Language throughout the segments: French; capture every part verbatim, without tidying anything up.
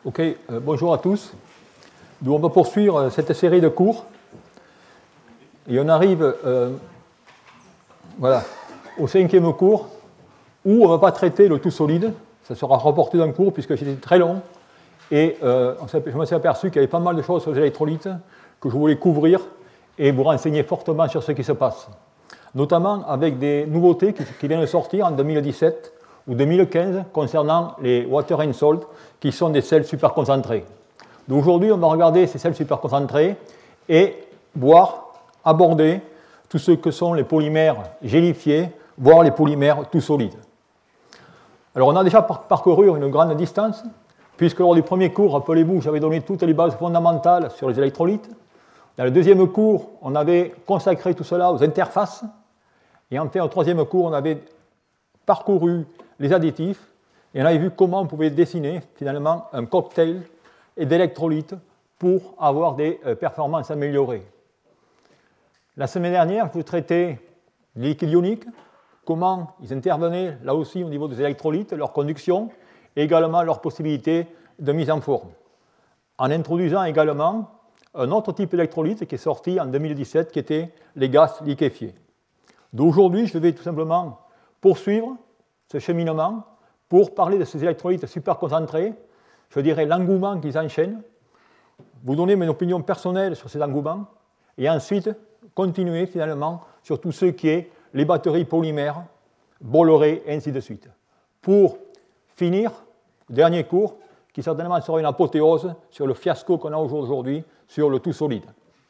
Ok, euh, bonjour à tous. Donc on va poursuivre cette série de cours. Et on arrive euh, voilà, au cinquième cours où on ne va pas traiter le tout solide. Ça sera reporté d'un cours puisque c'était très long. Et euh, je me suis aperçu qu'il y avait pas mal de choses sur les électrolytes que je voulais couvrir et vous renseigner fortement sur ce qui se passe. Notamment avec des nouveautés qui, qui viennent de sortir en deux mille dix-sept ou deux mille quinze concernant les water and salt, qui sont des sels superconcentrés. Donc aujourd'hui, on va regarder ces sels superconcentrés et voir, aborder tout ce que sont les polymères gélifiés, voire les polymères tout solides. Alors on a déjà parcouru une grande distance, puisque lors du premier cours, rappelez-vous, j'avais donné toutes les bases fondamentales sur les électrolytes. Dans le deuxième cours, on avait consacré tout cela aux interfaces. Et enfin, au troisième cours, on avait parcouru les additifs et on avait vu comment on pouvait dessiner finalement un cocktail d'électrolytes pour avoir des performances améliorées. La semaine dernière, je vous traitais les liquides ioniques, comment ils intervenaient là aussi au niveau des électrolytes, leur conduction, et également leur possibilité de mise en forme. En introduisant également un autre type d'électrolyte qui est sorti en deux mille dix-sept, qui était les gaz liquéfiés. D'aujourd'hui, je vais tout simplement poursuivre ce cheminement pour parler de ces électrolytes superconcentrés, je dirais l'engouement qu'ils enchaînent, vous donner mon opinion personnelle sur ces engouements, et ensuite continuer finalement sur tout ce qui est les batteries polymères, Bolloré, et ainsi de suite. Pour finir, le dernier cours, qui certainement sera une apothéose sur le fiasco qu'on a aujourd'hui sur le tout solide.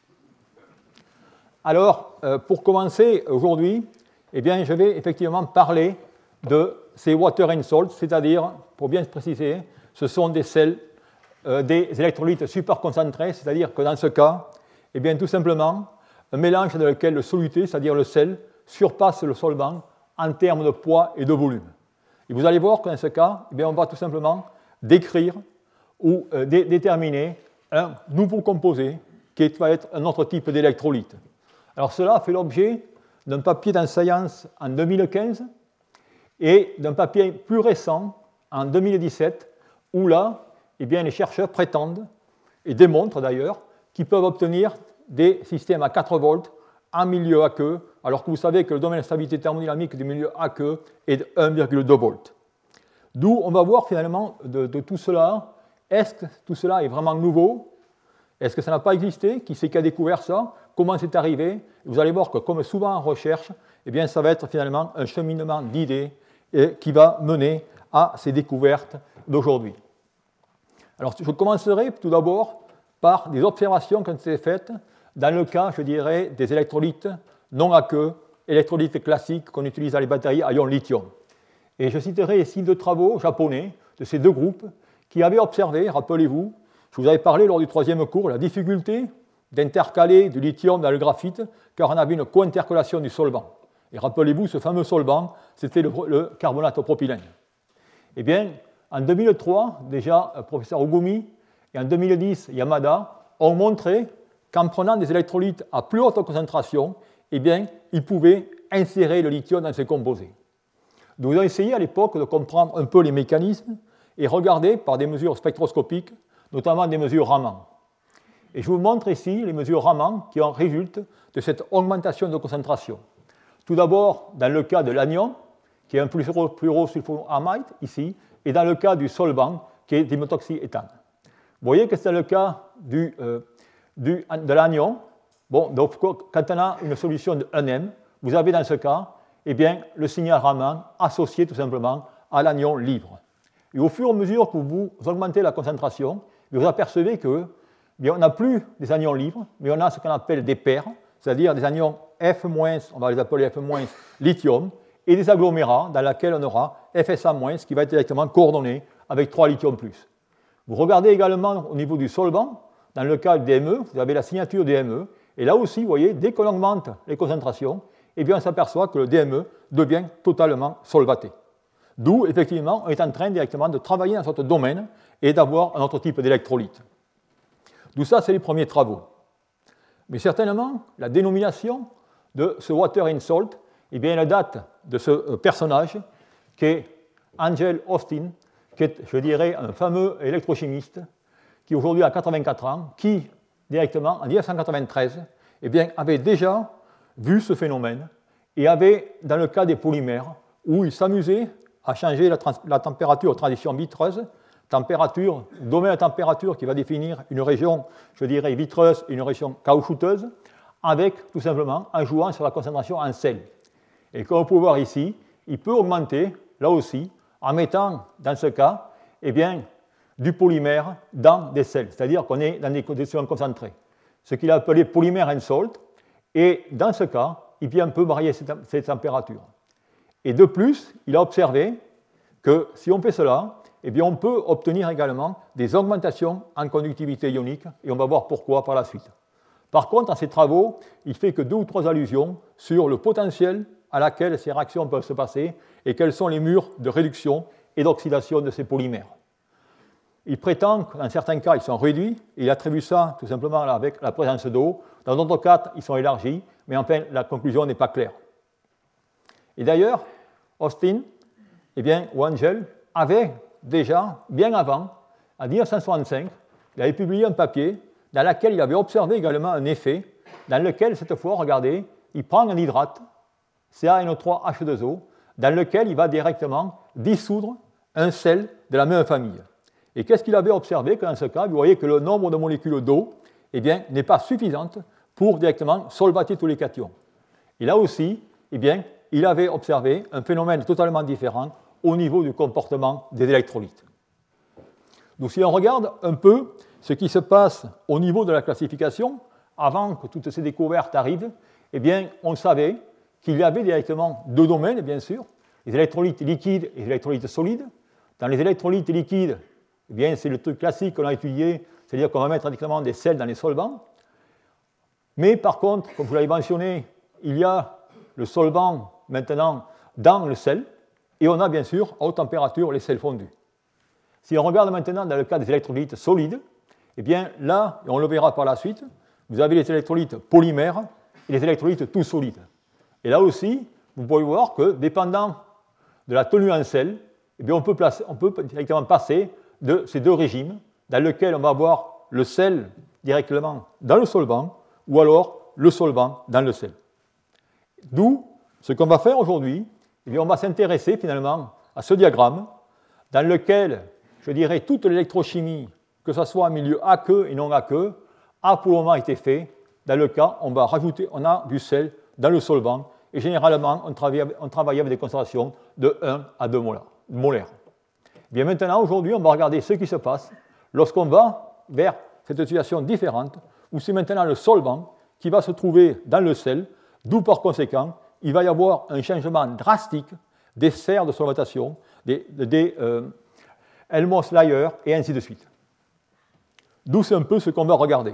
Alors, euh, pour commencer aujourd'hui, eh bien, je vais effectivement parler de ces water and salt, c'est-à-dire, pour bien se préciser, ce sont des sels, euh, des électrolytes superconcentrés, c'est-à-dire que dans ce cas, eh bien, tout simplement, un mélange dans lequel le soluté, c'est-à-dire le sel, surpasse le solvant en termes de poids et de volume. Et vous allez voir que dans ce cas, eh bien, on va tout simplement décrire ou euh, dé- déterminer un nouveau composé qui va être un autre type d'électrolyte. Alors cela a fait l'objet d'un papier dans Science en deux mille quinze et d'un papier plus récent en deux mille dix-sept où là, eh bien, les chercheurs prétendent, et démontrent d'ailleurs, qu'ils peuvent obtenir des systèmes à quatre volts en milieu aqueux, alors que vous savez que le domaine de stabilité thermodynamique du milieu aqueux est de un virgule deux volts. D'où on va voir finalement de, de tout cela, est-ce que tout cela est vraiment nouveau? Est-ce que ça n'a pas existé? Qui c'est qui a découvert ça? Comment c'est arrivé? Vous allez voir que, comme souvent en recherche, eh bien, ça va être finalement un cheminement d'idées et qui va mener à ces découvertes d'aujourd'hui. Alors, je commencerai tout d'abord par des observations qui ont été faites dans le cas, je dirais, des électrolytes non aqueux, électrolytes classiques qu'on utilise dans les batteries à ion lithium. Et je citerai ici deux travaux japonais de ces deux groupes qui avaient observé, rappelez-vous, je vous avais parlé lors du troisième cours, la difficulté d'intercaler du lithium dans le graphite, car on avait une co-intercalation du solvant. Et rappelez-vous, ce fameux solvant, c'était le, le carbonate au propylène. Eh bien, en deux mille trois, déjà, le professeur Ogumi, et en deux mille dix, Yamada, ont montré qu'en prenant des électrolytes à plus haute concentration, eh bien, ils pouvaient insérer le lithium dans ces composés. Nous avons essayé à l'époque de comprendre un peu les mécanismes et regarder par des mesures spectroscopiques, notamment des mesures Raman. Et je vous montre ici les mesures Raman qui en résultent de cette augmentation de concentration. Tout d'abord, dans le cas de l'anion, qui est un fluorosulfonamide, ici, et dans le cas du solvant, qui est diméthoxyéthane. Vous voyez que c'est le cas du, euh, du, de l'anion. Bon, donc, quand on a une solution de un M, vous avez dans ce cas eh bien, le signal Raman associé tout simplement à l'anion libre. Et au fur et à mesure que vous augmentez la concentration, vous apercevez que bien, on n'a plus des anions libres, mais on a ce qu'on appelle des paires, c'est-à-dire des anions F-, on va les appeler F-, lithium, et des agglomérats dans lesquels on aura F S A-, qui va être directement coordonné avec trois lithium plus. Vous regardez également au niveau du solvant, dans le cas du D M E, vous avez la signature D M E, et là aussi, vous voyez, dès qu'on augmente les concentrations, eh bien, on s'aperçoit que le D M E devient totalement solvaté. D'où, effectivement, on est en train directement de travailler dans ce domaine et d'avoir un autre type d'électrolyte. D'où ça, c'est les premiers travaux. Mais certainement, la dénomination de ce water and salt, eh bien, elle date de ce personnage qui est Angel Austin, qui est, je dirais, un fameux électrochimiste, qui aujourd'hui a quatre-vingt-quatre ans, qui, directement, en mille neuf cent quatre-vingt-treize, eh bien, avait déjà vu ce phénomène et avait, dans le cas des polymères, où il s'amusait à changer la, la température de transition vitreuse, température, domaine de température qui va définir une région, je dirais, vitreuse et une région caoutchouteuse, avec, tout simplement, en jouant sur la concentration en sel. Et comme vous pouvez voir ici, il peut augmenter, là aussi, en mettant, dans ce cas, eh bien, du polymère dans des sels, c'est-à-dire qu'on est dans des conditions concentrées. Ce qu'il a appelé polymère and salt, et dans ce cas, il vient un peu varier ces températures. Et de plus, il a observé que si on fait cela, eh bien, on peut obtenir également des augmentations en conductivité ionique, et on va voir pourquoi par la suite. Par contre, dans ses travaux, il ne fait que deux ou trois allusions sur le potentiel à laquelle ces réactions peuvent se passer et quels sont les murs de réduction et d'oxydation de ces polymères. Il prétend que dans certains cas, ils sont réduits, et il attribue ça tout simplement avec la présence d'eau. Dans d'autres cas, ils sont élargis, mais enfin, la conclusion n'est pas claire. Et d'ailleurs, Austin, eh bien, ou Angel, avait déjà, bien avant, en mille neuf cent soixante-cinq, il avait publié un papier dans lequel il avait observé également un effet, dans lequel, cette fois, regardez, il prend un hydrate, C a N O trois H deux O, dans lequel il va directement dissoudre un sel de la même famille. Et qu'est-ce qu'il avait observé? Que dans ce cas, vous voyez que le nombre de molécules d'eau eh bien, n'est pas suffisante pour directement solvater tous les cations. Et là aussi, eh bien, il avait observé un phénomène totalement différent au niveau du comportement des électrolytes. Donc si on regarde un peu ce qui se passe au niveau de la classification, avant que toutes ces découvertes arrivent, eh bien, on savait qu'il y avait directement deux domaines, bien sûr, les électrolytes liquides et les électrolytes solides. Dans les électrolytes liquides, eh bien, c'est le truc classique qu'on a étudié, c'est-à-dire qu'on va mettre directement des sels dans les solvants. Mais par contre, comme vous l'avez mentionné, il y a le solvant maintenant dans le sel, et on a bien sûr à haute température les sels fondus. Si on regarde maintenant dans le cas des électrolytes solides, eh bien là, et on le verra par la suite, vous avez les électrolytes polymères et les électrolytes tout solides. Et là aussi, vous pouvez voir que dépendant de la tenue en sel, eh bien on, peut placer, on peut directement passer de ces deux régimes, dans lesquels on va avoir le sel directement dans le solvant, ou alors le solvant dans le sel. D'où, ce qu'on va faire aujourd'hui, eh bien, on va s'intéresser finalement à ce diagramme, dans lequel, je dirais, toute l'électrochimie, que ce soit en milieu aqueux et non aqueux, a pour le moment été fait. Dans le cas, on va rajouter, on a du sel dans le solvant, et généralement, on travaille, on travaille avec des concentrations de un à deux molaires. Bien maintenant, aujourd'hui, on va regarder ce qui se passe lorsqu'on va vers cette situation différente, où c'est maintenant le solvant qui va se trouver dans le sel, d'où par conséquent, il va y avoir un changement drastique des sphères de solvatation, des, des euh, Helmholtz layers, et ainsi de suite. D'où c'est un peu ce qu'on va regarder.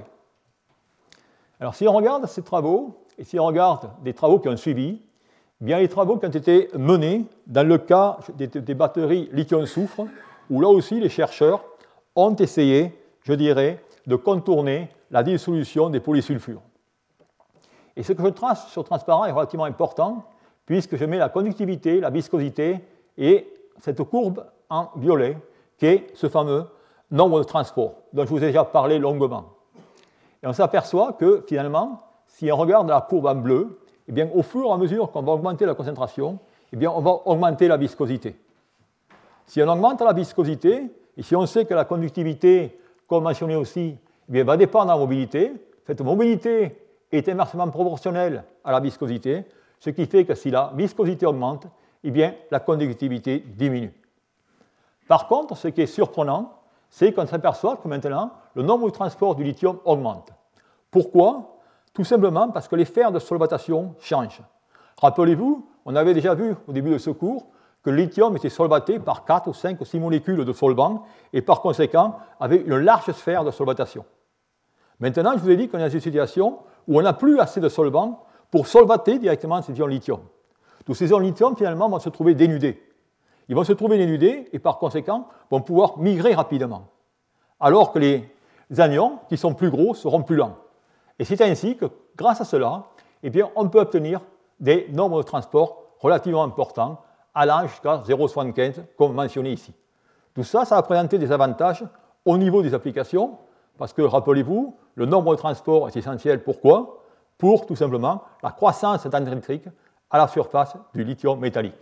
Alors, si on regarde ces travaux, et si on regarde des travaux qui ont suivi, eh bien les travaux qui ont été menés dans le cas des, des batteries lithium-soufre, où là aussi les chercheurs ont essayé, je dirais, de contourner la dissolution des polysulfures. Et ce que je trace sur transparent est relativement important, puisque je mets la conductivité, la viscosité et cette courbe en violet, qui est ce fameux nombre de transport, dont je vous ai déjà parlé longuement. Et on s'aperçoit que, finalement, si on regarde la courbe en bleu, eh bien, au fur et à mesure qu'on va augmenter la concentration, eh bien, on va augmenter la viscosité. Si on augmente la viscosité, et si on sait que la conductivité, comme mentionné aussi, eh bien, va dépendre de la mobilité, cette mobilité est inversement proportionnelle à la viscosité, ce qui fait que si la viscosité augmente, eh bien, la conductivité diminue. Par contre, ce qui est surprenant, c'est qu'on s'aperçoit que maintenant, le nombre de transports du lithium augmente. Pourquoi? Tout simplement parce que les fers de solvatation changent. Rappelez-vous, on avait déjà vu au début de ce cours que le lithium était solvaté par quatre ou cinq ou six molécules de solvant et par conséquent avait une large sphère de solvatation. Maintenant, je vous ai dit qu'on est dans une situation où on n'a plus assez de solvant pour solvater directement ces ions lithium. Donc ces ions lithium, finalement, vont se trouver dénudés. Ils vont se trouver dénudés et par conséquent vont pouvoir migrer rapidement. Alors que les anions, qui sont plus gros, seront plus lents. Et c'est ainsi que, grâce à cela, eh bien, on peut obtenir des nombres de transport relativement importants, allant jusqu'à zéro virgule soixante-quinze, comme mentionné ici. Tout ça, ça va présenter des avantages au niveau des applications, parce que, rappelez-vous, le nombre de transports est essentiel. Pourquoi? Pour, tout simplement, la croissance dendritique à la surface du lithium métallique.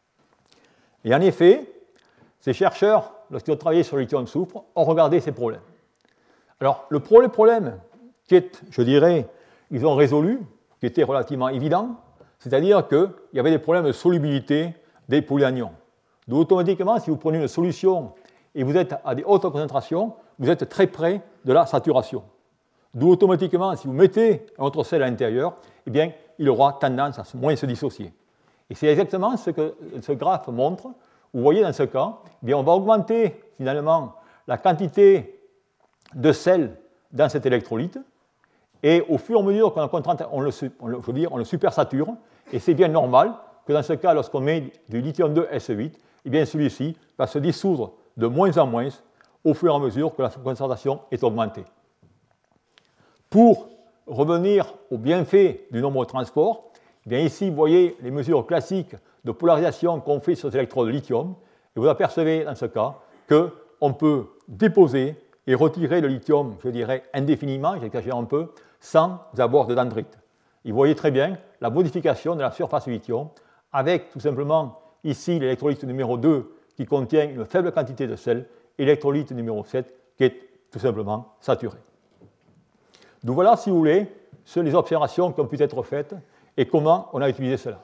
Et en effet, ces chercheurs, lorsqu'ils ont travaillé sur le lithium-soufre, ont regardé ces problèmes. Alors, le problème qui est, je dirais, ils ont résolu, qui était relativement évident, c'est-à-dire qu'il y avait des problèmes de solubilité des polyanions. Donc, automatiquement, si vous prenez une solution et vous êtes à des hautes concentrations, vous êtes très près de la saturation. D'où automatiquement, si vous mettez un autre sel à l'intérieur, eh bien, il aura tendance à moins se dissocier. Et c'est exactement ce que ce graphe montre. Vous voyez dans ce cas, eh bien, on va augmenter finalement la quantité de sel dans cet électrolyte, et au fur et à mesure qu'on on le, on le, je veux dire, on le supersature, et c'est bien normal que dans ce cas, lorsqu'on met du lithium deux S huit, eh bien, celui-ci va se dissoudre de moins en moins au fur et à mesure que la concentration est augmentée. Pour revenir aux bienfaits du nombre de transports, eh bien ici, vous voyez les mesures classiques de polarisation qu'on fait sur ces électrodes de lithium, et vous apercevez dans ce cas qu'on peut déposer et retirer le lithium, je dirais indéfiniment, j'exagère un peu, sans avoir de dendrite. Et vous voyez très bien la modification de la surface du lithium, avec tout simplement ici l'électrolyte numéro deux qui contient une faible quantité de sel, et l'électrolyte numéro sept qui est tout simplement saturé. Donc voilà, si vous voulez, sur les observations qui ont pu être faites et comment on a utilisé cela.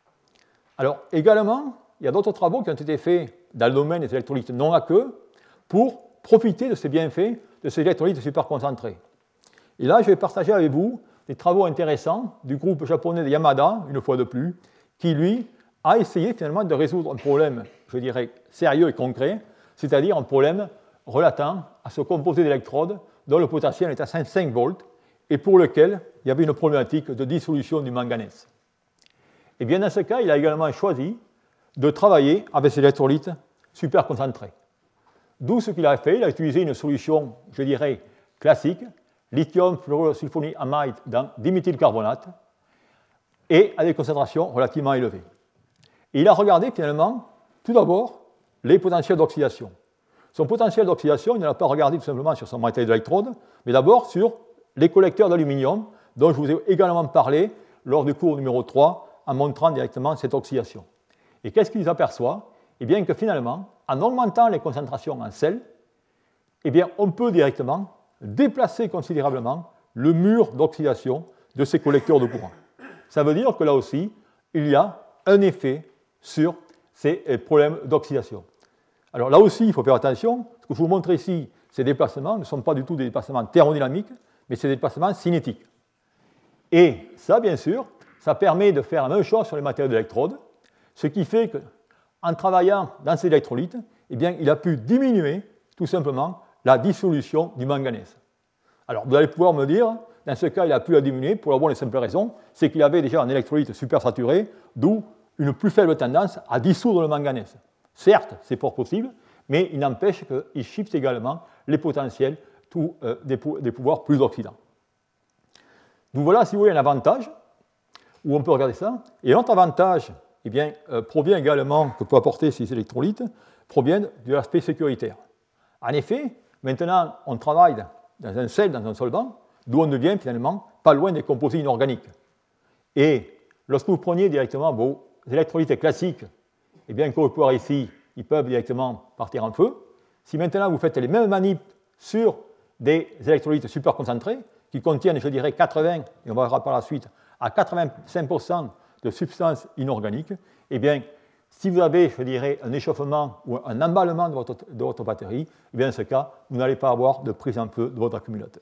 Alors également, il y a d'autres travaux qui ont été faits dans le domaine des électrolytes non aqueux pour profiter de ces bienfaits de ces électrolytes superconcentrés. Et là, je vais partager avec vous des travaux intéressants du groupe japonais de Yamada, une fois de plus, qui, lui, a essayé finalement de résoudre un problème, je dirais, sérieux et concret, c'est-à-dire un problème relatant à ce composé d'électrodes dont le potentiel est à cinq volts et pour lequel il y avait une problématique de dissolution du manganèse. Et bien dans ce cas, il a également choisi de travailler avec ces électrolytes superconcentrés. D'où ce qu'il a fait, il a utilisé une solution, je dirais, classique, lithium fluorosulfonamide dans diméthylcarbonate, et à des concentrations relativement élevées. Et il a regardé finalement, tout d'abord, les potentiels d'oxydation. Son potentiel d'oxydation, il ne l'a pas regardé tout simplement sur son matériel d'électrode, mais d'abord sur les collecteurs d'aluminium, dont je vous ai également parlé lors du cours numéro trois, en montrant directement cette oxydation. Et qu'est-ce qu'ils aperçoivent? Eh bien que finalement, en augmentant les concentrations en sel, eh bien, on peut directement déplacer considérablement le mur d'oxydation de ces collecteurs de courant. Ça veut dire que là aussi, il y a un effet sur ces problèmes d'oxydation. Alors là aussi, il faut faire attention. Ce que je vous montre ici, ces déplacements ne sont pas du tout des déplacements thermodynamiques, mais c'est des déplacements cinétiques. Et ça, bien sûr, ça permet de faire la même chose sur les matériaux d'électrode, ce qui fait qu'en travaillant dans ces électrolytes, eh bien, il a pu diminuer tout simplement la dissolution du manganèse. Alors, vous allez pouvoir me dire, dans ce cas, il a pu la diminuer pour la bonne et simple raison, c'est qu'il avait déjà un électrolyte supersaturé, d'où une plus faible tendance à dissoudre le manganèse. Certes, c'est fort possible, mais il n'empêche qu'il shift également les potentiels tout, euh, des, pou- des pouvoirs plus oxydants. Donc voilà, si vous voulez, un avantage, où on peut regarder ça. Et l'autre avantage, eh bien, euh, provient également, que peut apporter ces électrolytes, provient de l'aspect sécuritaire. En effet, maintenant, on travaille dans un sel, dans un solvant, d'où on devient finalement pas loin des composés inorganiques. Et lorsque vous preniez directement vos électrolytes classiques, eh bien, comme vous pouvez voir ici, ils peuvent directement partir en feu. Si maintenant vous faites les mêmes manips sur des électrolytes superconcentrés, qui contiennent, je dirais, quatre-vingts, et on va voir par la suite, à quatre-vingt-cinq pour cent de substances inorganiques, eh bien, si vous avez, je dirais, un échauffement ou un emballement de votre, de votre batterie, eh bien, dans ce cas, vous n'allez pas avoir de prise en feu de votre accumulateur.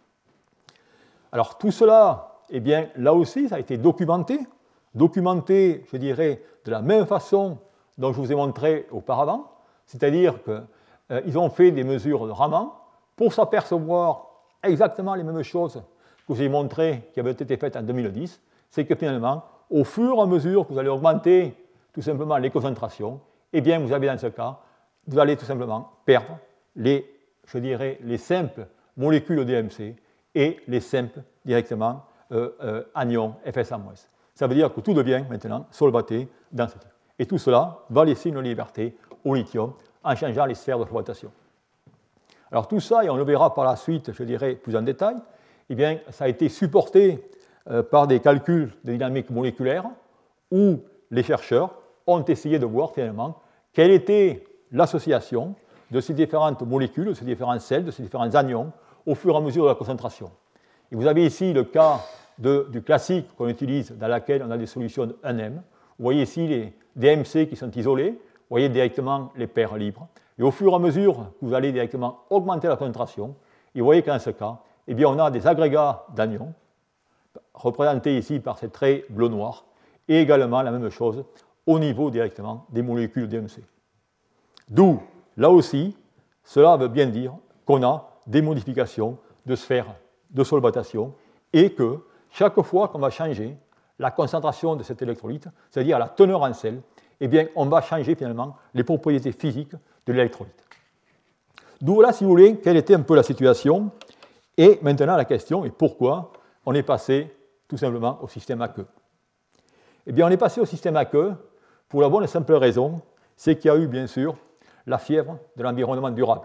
Alors, tout cela, eh bien, là aussi, ça a été documenté, documenté, je dirais, de la même façon dont je vous ai montré auparavant, c'est-à-dire qu'ils euh, ont fait des mesures de Raman pour s'apercevoir exactement les mêmes choses que je vous ai montrées qui avaient été faites en deux mille dix, c'est que finalement, au fur et à mesure que vous allez augmenter tout simplement les concentrations, eh bien, vous avez dans ce cas, vous allez tout simplement perdre les, je dirais, les simples molécules D M C et les simples directement euh, euh, anions F S A moins. Ça veut dire que tout devient maintenant solvaté dans ce type. Et tout cela va laisser une liberté au lithium en changeant les sphères de solvatation. Alors tout ça, et on le verra par la suite, je dirais, plus en détail, eh bien, ça a été supporté euh, par des calculs de dynamique moléculaire où les chercheurs ont essayé de voir finalement quelle était l'association de ces différentes molécules, de ces différents sels, de ces différents anions au fur et à mesure de la concentration. Et vous avez ici le cas de, du classique qu'on utilise dans lequel on a des solutions de un M. Vous voyez ici les D M C qui sont isolés, vous voyez directement les paires libres. Et au fur et à mesure que vous allez directement augmenter la concentration, et vous voyez que dans ce cas, eh bien, on a des agrégats d'anions, représentés ici par ces traits bleu-noir, et également la même chose au niveau directement des molécules D M C. D'où, là aussi, cela veut bien dire qu'on a des modifications de sphères de solvatation et que chaque fois qu'on va changer la concentration de cet électrolyte, c'est-à-dire la teneur en sel, eh bien, on va changer finalement les propriétés physiques de l'électrolyte. D'où voilà, si vous voulez, quelle était un peu la situation. Et maintenant, la question est pourquoi on est passé tout simplement au système aqueux. Eh bien, on est passé au système aqueux pour la bonne et simple raison, c'est qu'il y a eu, bien sûr, la fièvre de l'environnement durable,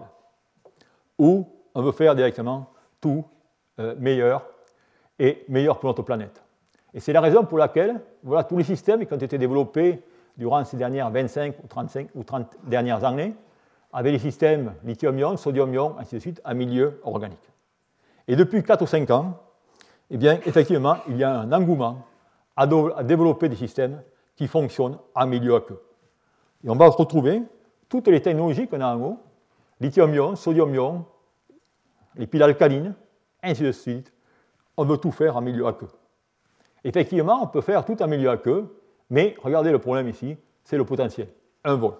où on veut faire directement tout euh, meilleur et meilleur pour notre planète. Et c'est la raison pour laquelle voilà, tous les systèmes qui ont été développés durant ces dernières vingt-cinq ou trente-cinq ou trente dernières années avaient les systèmes lithium-ion, sodium-ion, ainsi de suite, en milieu organique. Et depuis quatre ou cinq ans, eh bien, effectivement, il y a un engouement à, do- à développer des systèmes qui fonctionnent en milieu aqueux. Et on va retrouver toutes les technologies qu'on a en haut, lithium-ion, sodium-ion, les piles alcalines, ainsi de suite. On veut tout faire en milieu aqueux. Effectivement, on peut faire tout en milieu aqueux, mais regardez le problème ici, c'est le potentiel, un volt.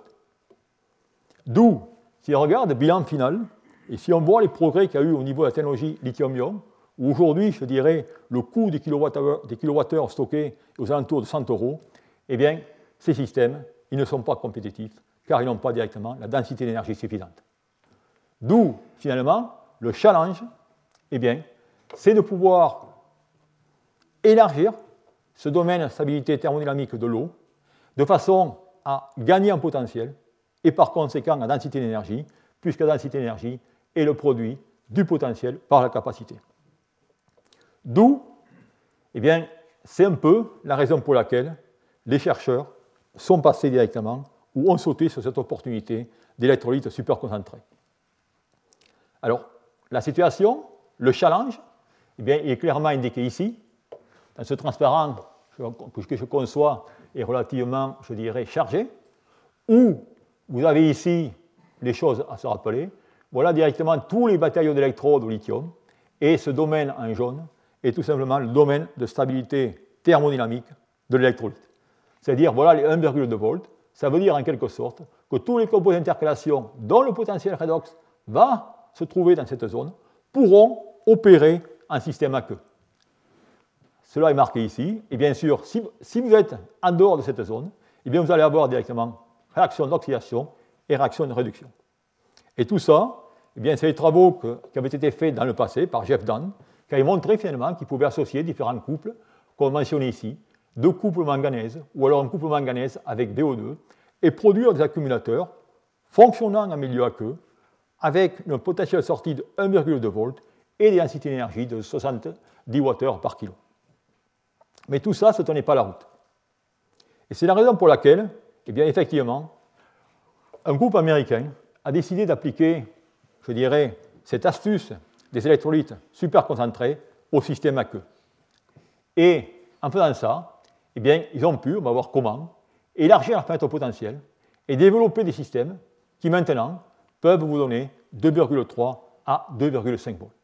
D'où, si on regarde le bilan final, et si on voit les progrès qu'il y a eu au niveau de la technologie lithium-ion, où aujourd'hui, je dirais, le coût des kilowattheures, des kilowattheures stockés est aux alentours de cent euros, eh bien, ces systèmes, ils ne sont pas compétitifs, car ils n'ont pas directement la densité d'énergie suffisante. D'où, finalement, le challenge, eh bien, c'est de pouvoir élargir ce domaine de stabilité thermodynamique de l'eau, de façon à gagner en potentiel, et par conséquent en densité d'énergie, puisque la densité d'énergie est le produit du potentiel par la capacité. D'où, eh bien, c'est un peu la raison pour laquelle les chercheurs sont passés directement ou ont sauté sur cette opportunité d'électrolyte superconcentré. Alors, la situation, le challenge, eh bien, il est clairement indiqué ici. Dans ce transparent que je conçois est relativement, je dirais, chargé, où vous avez ici les choses à se rappeler. Voilà directement tous les matériaux d'électrodes au lithium, et ce domaine en jaune est tout simplement le domaine de stabilité thermodynamique de l'électrolyte. C'est-à-dire, voilà les un virgule deux volts, ça veut dire en quelque sorte que tous les composés d'intercalation dont le potentiel redox va se trouver dans cette zone pourront opérer en système aqueux. Cela est marqué ici, et bien sûr, si, si vous êtes en dehors de cette zone, eh bien vous allez avoir directement réaction d'oxydation et réaction de réduction. Et tout ça, eh bien, c'est les travaux que, qui avaient été faits dans le passé par Jeff Dahn, qui avaient montré finalement qu'il pouvait associer différents couples, comme mentionné ici, deux couples manganèse, ou alors un couple manganèse avec B O deux, et produire des accumulateurs fonctionnant en milieu aqueux, avec un potentiel sorti de un virgule deux volts et des densités d'énergie de soixante-dix watts par kilo. Mais tout ça, ça ne tenait pas la route. Et c'est la raison pour laquelle, eh bien, effectivement, un groupe américain a décidé d'appliquer, je dirais, cette astuce des électrolytes superconcentrés au système aqueux. Et en faisant ça, eh bien, ils ont pu, on va voir comment, élargir la fenêtre potentielle et développer des systèmes qui maintenant peuvent vous donner deux virgule trois à deux virgule cinq volts.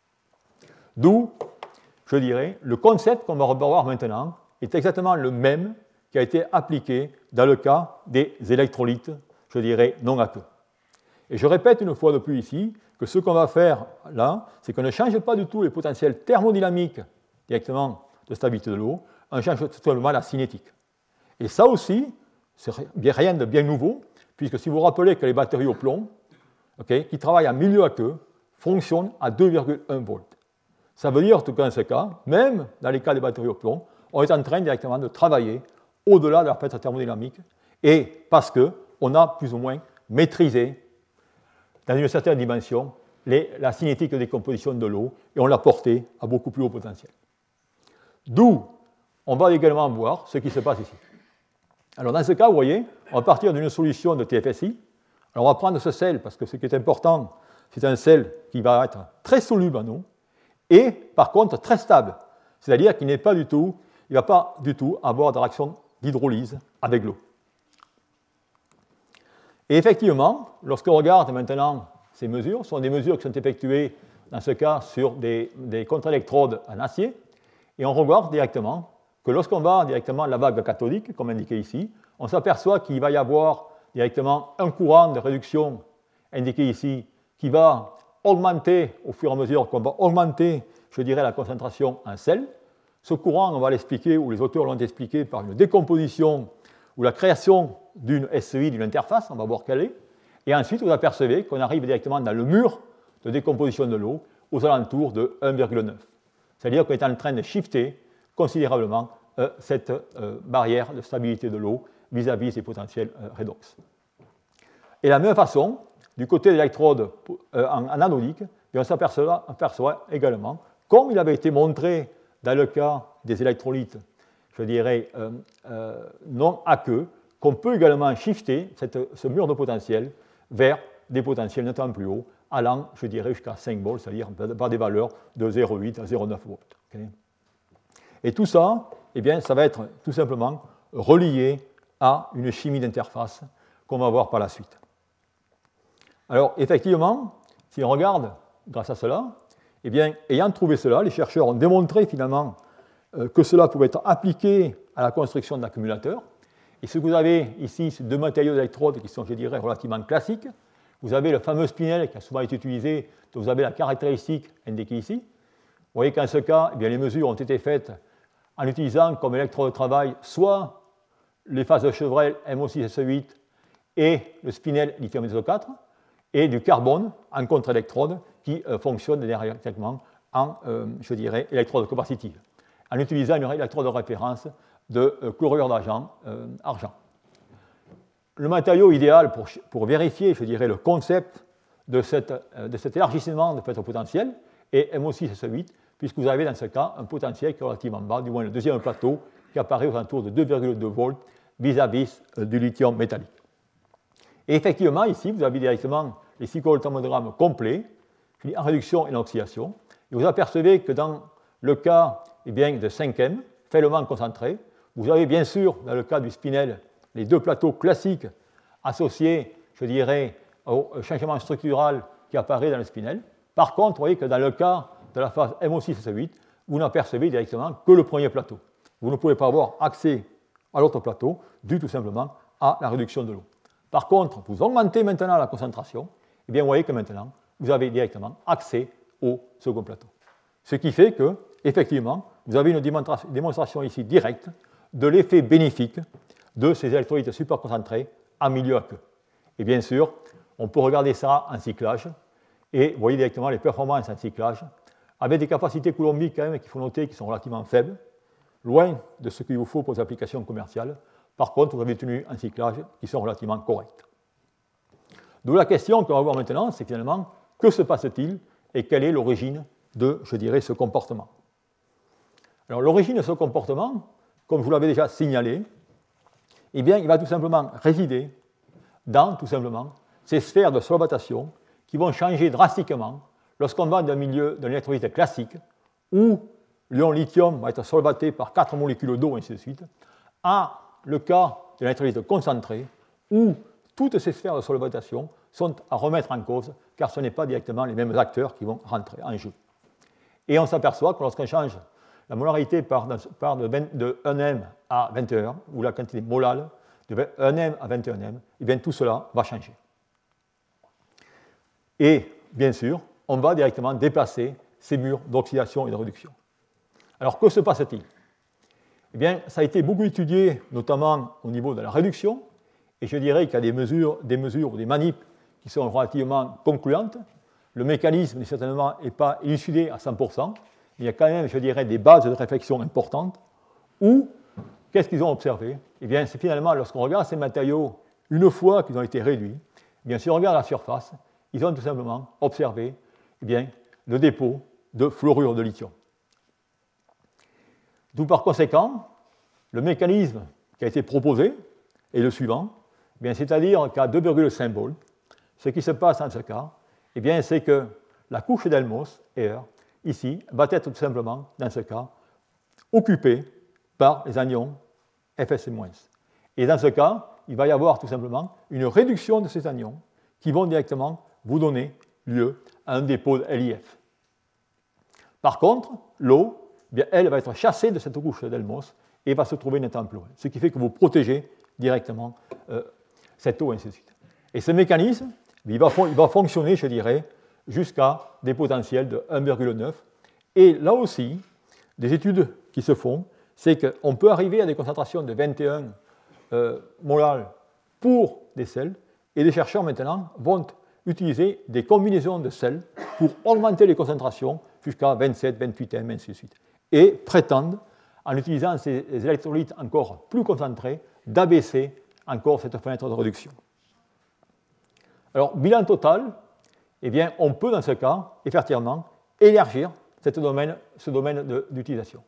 D'où, je dirais, le concept qu'on va revoir maintenant est exactement le même qui a été appliqué dans le cas des électrolytes, je dirais, non aqueux. Et je répète une fois de plus ici que ce qu'on va faire là, c'est qu'on ne change pas du tout les potentiels thermodynamiques directement de stabilité de l'eau, on change tout simplement la cinétique. Et ça aussi, c'est rien de bien nouveau, puisque si vous vous rappelez que les batteries au plomb, okay, qui travaillent en milieu aqueux, fonctionnent à deux virgule un volts. Ça veut dire que dans ce cas, même dans les cas des batteries au plomb, on est en train directement de travailler au-delà de la fenêtre thermodynamique, et parce qu'on a plus ou moins maîtriser, dans une certaine dimension, les, la cinétique de décomposition de l'eau, et on l'a porté à beaucoup plus haut potentiel. D'où on va également voir ce qui se passe ici. Alors dans ce cas, vous voyez, on va partir d'une solution de T F S I. Alors on va prendre ce sel, parce que ce qui est important, c'est un sel qui va être très soluble en eau, et par contre très stable. C'est-à-dire qu'il n'est pas du tout, il ne va pas du tout avoir de réaction d'hydrolyse avec l'eau. Et effectivement, lorsqu'on regarde maintenant ces mesures, ce sont des mesures qui sont effectuées, dans ce cas, sur des, des contre-électrodes en acier, et on regarde directement que lorsqu'on va directement à la vague cathodique, comme indiqué ici, on s'aperçoit qu'il va y avoir directement un courant de réduction indiqué ici qui va augmenter au fur et à mesure qu'on va augmenter, je dirais, la concentration en sel. Ce courant, on va l'expliquer, ou les auteurs l'ont expliqué, par une décomposition ou la création d'une S E I, d'une interface, on va voir quelle est. Et ensuite, vous apercevez qu'on arrive directement dans le mur de décomposition de l'eau aux alentours de un virgule neuf. C'est-à-dire qu'on est en train de shifter considérablement euh, cette euh, barrière de stabilité de l'eau vis-à-vis des potentiels euh, redox. Et de la même façon, du côté de l'électrode euh, en, en anodique, on s'aperçoit aperçoit également, comme il avait été montré dans le cas des électrolytes, je dirais, euh, euh, non aqueux, qu'on peut également shifter cette, ce mur de potentiel vers des potentiels nettement plus hauts, allant, je dirais, jusqu'à cinq volts, c'est-à-dire par des valeurs de zéro virgule huit à zéro virgule neuf volts. Okay. Et tout ça, eh bien, ça va être tout simplement relié à une chimie d'interface qu'on va voir par la suite. Alors, effectivement, si on regarde grâce à cela, eh bien, ayant trouvé cela, les chercheurs ont démontré finalement euh, que cela pouvait être appliqué à la construction d'accumulateurs. Et ce que vous avez ici, c'est deux matériaux d'électrodes qui sont, je dirais, relativement classiques. Vous avez le fameux spinel qui a souvent été utilisé, dont vous avez la caractéristique indiquée ici. Vous voyez qu'en ce cas, eh bien, les mesures ont été faites en utilisant comme électrode de travail soit les phases de Chevrel M O six S huit et le spinel lithium S O quatre, et du carbone en contre-électrode qui euh, fonctionne directement en, euh, je dirais, électrode capacitive, en utilisant une électrode de référence de euh, chlorure d'argent, euh, argent. Le matériau idéal pour, pour vérifier, je dirais, le concept de, cette, euh, de cet élargissement de spectre potentiel est M O six S huit, puisque vous avez dans ce cas un potentiel qui est relativement bas, du moins le deuxième plateau, qui apparaît aux alentours de deux virgule deux volts vis-à-vis euh, du lithium métallique. Et effectivement, ici, vous avez directement les cyclovoltammogrammes complets, en réduction et en oxydation. Et vous apercevez que dans le cas eh bien, de cinq M, faiblement concentré, vous avez bien sûr, dans le cas du spinel, les deux plateaux classiques associés, je dirais, au changement structural qui apparaît dans le spinel. Par contre, vous voyez que dans le cas de la phase M O six S huit, vous n'apercevez directement que le premier plateau. Vous ne pouvez pas avoir accès à l'autre plateau, dû tout simplement à la réduction de l'eau. Par contre, vous augmentez maintenant la concentration, et bien vous voyez que maintenant, vous avez directement accès au second plateau. Ce qui fait que, effectivement, vous avez une démonstration ici directe de l'effet bénéfique de ces électrolytes superconcentrés en milieu aqueux. Et bien sûr, on peut regarder ça en cyclage, et vous voyez directement les performances en cyclage, avec des capacités coulombiques quand même qu'il faut noter qui sont relativement faibles, loin de ce qu'il vous faut pour les applications commerciales. Par contre, vous avez des tenues en cyclage qui sont relativement correctes. D'où la question qu'on va voir maintenant, c'est finalement, que se passe-t-il et quelle est l'origine de, je dirais, ce comportement. Alors, l'origine de ce comportement, comme je vous l'avais déjà signalé, eh bien, il va tout simplement résider dans, tout simplement, ces sphères de solvatation qui vont changer drastiquement lorsqu'on va d'un milieu d'un électrolyte classique où l'ion lithium va être solvaté par quatre molécules d'eau, et ainsi de suite, à le cas de l'électrolyte concentré où toutes ces sphères de solvatation sont à remettre en cause car ce n'est pas directement les mêmes acteurs qui vont rentrer en jeu. Et on s'aperçoit que lorsqu'on change la molarité par, par de, vingt, de un M à vingt et un, ou la quantité molale de un M à vingt et un M, et bien tout cela va changer. Et bien sûr, on va directement déplacer ces murs d'oxydation et de réduction. Alors que se passe-t-il ? Eh bien, ça a été beaucoup étudié, notamment au niveau de la réduction, et je dirais qu'il y a des mesures, des mesures ou des manips qui sont relativement concluantes. Le mécanisme, certainement, n'est pas élucidé à cent pour cent, mais il y a quand même, je dirais, des bases de réflexion importantes, où, qu'est-ce qu'ils ont observé ? Eh bien, c'est finalement, lorsqu'on regarde ces matériaux, une fois qu'ils ont été réduits, eh bien, si on regarde la surface, ils ont tout simplement observé eh bien, le dépôt de fluorure de lithium. D'où par conséquent, le mécanisme qui a été proposé est le suivant, eh bien, c'est-à-dire qu'à deux virgule cinq volts, ce qui se passe dans ce cas, eh bien, c'est que la couche d'Helmholtz, R, ici, va être tout simplement, dans ce cas, occupée par les anions F S moins. Et dans ce cas, il va y avoir tout simplement une réduction de ces anions qui vont directement vous donner lieu à un dépôt de L I F. Par contre, l'eau, eh bien, elle va être chassée de cette couche d'Helmholtz et va se trouver nettement plus loin, ce qui fait que vous protégez directement euh, cette eau, et ainsi de suite. Et ce mécanisme, il va, il va fonctionner, je dirais, jusqu'à des potentiels de un virgule neuf. Et là aussi, des études qui se font, c'est qu'on peut arriver à des concentrations de vingt et un euh, molal pour des sels, et les chercheurs maintenant vont utiliser des combinaisons de sels pour augmenter les concentrations jusqu'à vingt-sept, vingt-huit M, ainsi de suite. Et prétendent, en utilisant ces électrolytes encore plus concentrés, d'abaisser encore cette fenêtre de réduction. Alors, bilan total, eh bien, on peut dans ce cas, effectivement, élargir cette domaine, ce domaine d'utilisation.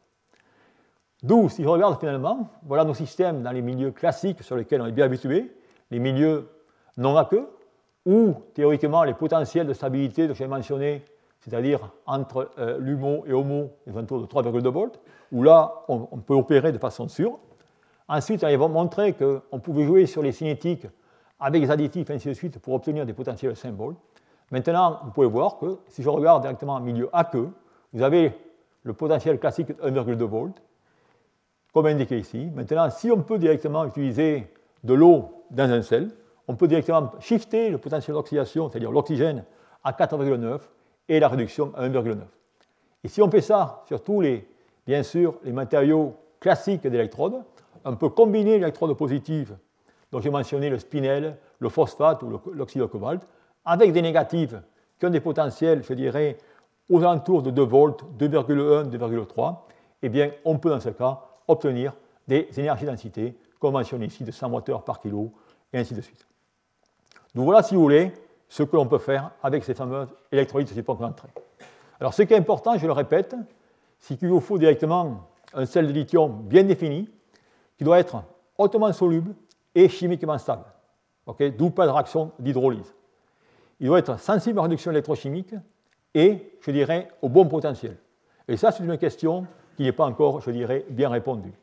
D'où, si je regarde finalement, voilà nos systèmes dans les milieux classiques sur lesquels on est bien habitué, les milieux non aqueux, où théoriquement les potentiels de stabilité que j'ai mentionnés, c'est-à-dire entre euh, l'U M O et HOMO, les alentours de trois virgule deux volts, où là, on, on peut opérer de façon sûre. Ensuite, ils vont montrer qu'on pouvait jouer sur les cinétiques avec des additifs, ainsi de suite, pour obtenir des potentiels de cinq volts. Maintenant, vous pouvez voir que si je regarde directement en milieu aqueux, vous avez le potentiel classique de un virgule deux volts, comme indiqué ici. Maintenant, si on peut directement utiliser de l'eau dans un sel, on peut directement shifter le potentiel d'oxydation, c'est-à-dire l'oxygène, à quatre virgule neuf et la réduction à un virgule neuf. Et si on fait ça sur tous les, bien sûr, les matériaux classiques d'électrodes, on peut combiner l'électrode positive, dont j'ai mentionné le spinel, le phosphate ou l'oxyde de cobalt, avec des négatives qui ont des potentiels, je dirais, aux alentours de deux volts, deux virgule un, deux virgule trois, eh bien, on peut dans ce cas obtenir des énergies densité, comme mentionné ici, de cent watts par kilo, et ainsi de suite. Donc voilà, si vous voulez, ce que l'on peut faire avec ces fameux électrolytes superconcentrés. Alors, ce qui est important, je le répète, c'est qu'il vous faut directement un sel de lithium bien défini, qui doit être hautement soluble et chimiquement stable. Okay? D'où pas de réaction d'hydrolyse. Il doit être sensible à la réduction électrochimique et, je dirais, au bon potentiel. Et ça, c'est une question qui n'est pas encore, je dirais, bien répondue.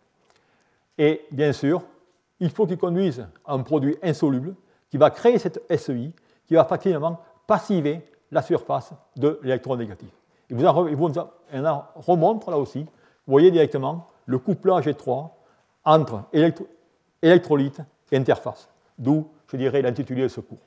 Et bien sûr, il faut qu'il conduise à un produit insoluble qui va créer cette S E I, qui va facilement passiver la surface de l'électron négatif. Il vous en, il vous en remontre là aussi. Vous voyez directement le couplage étroit entre électro, électrolyte et interface, d'où, je dirais, l'intitulé de ce cours.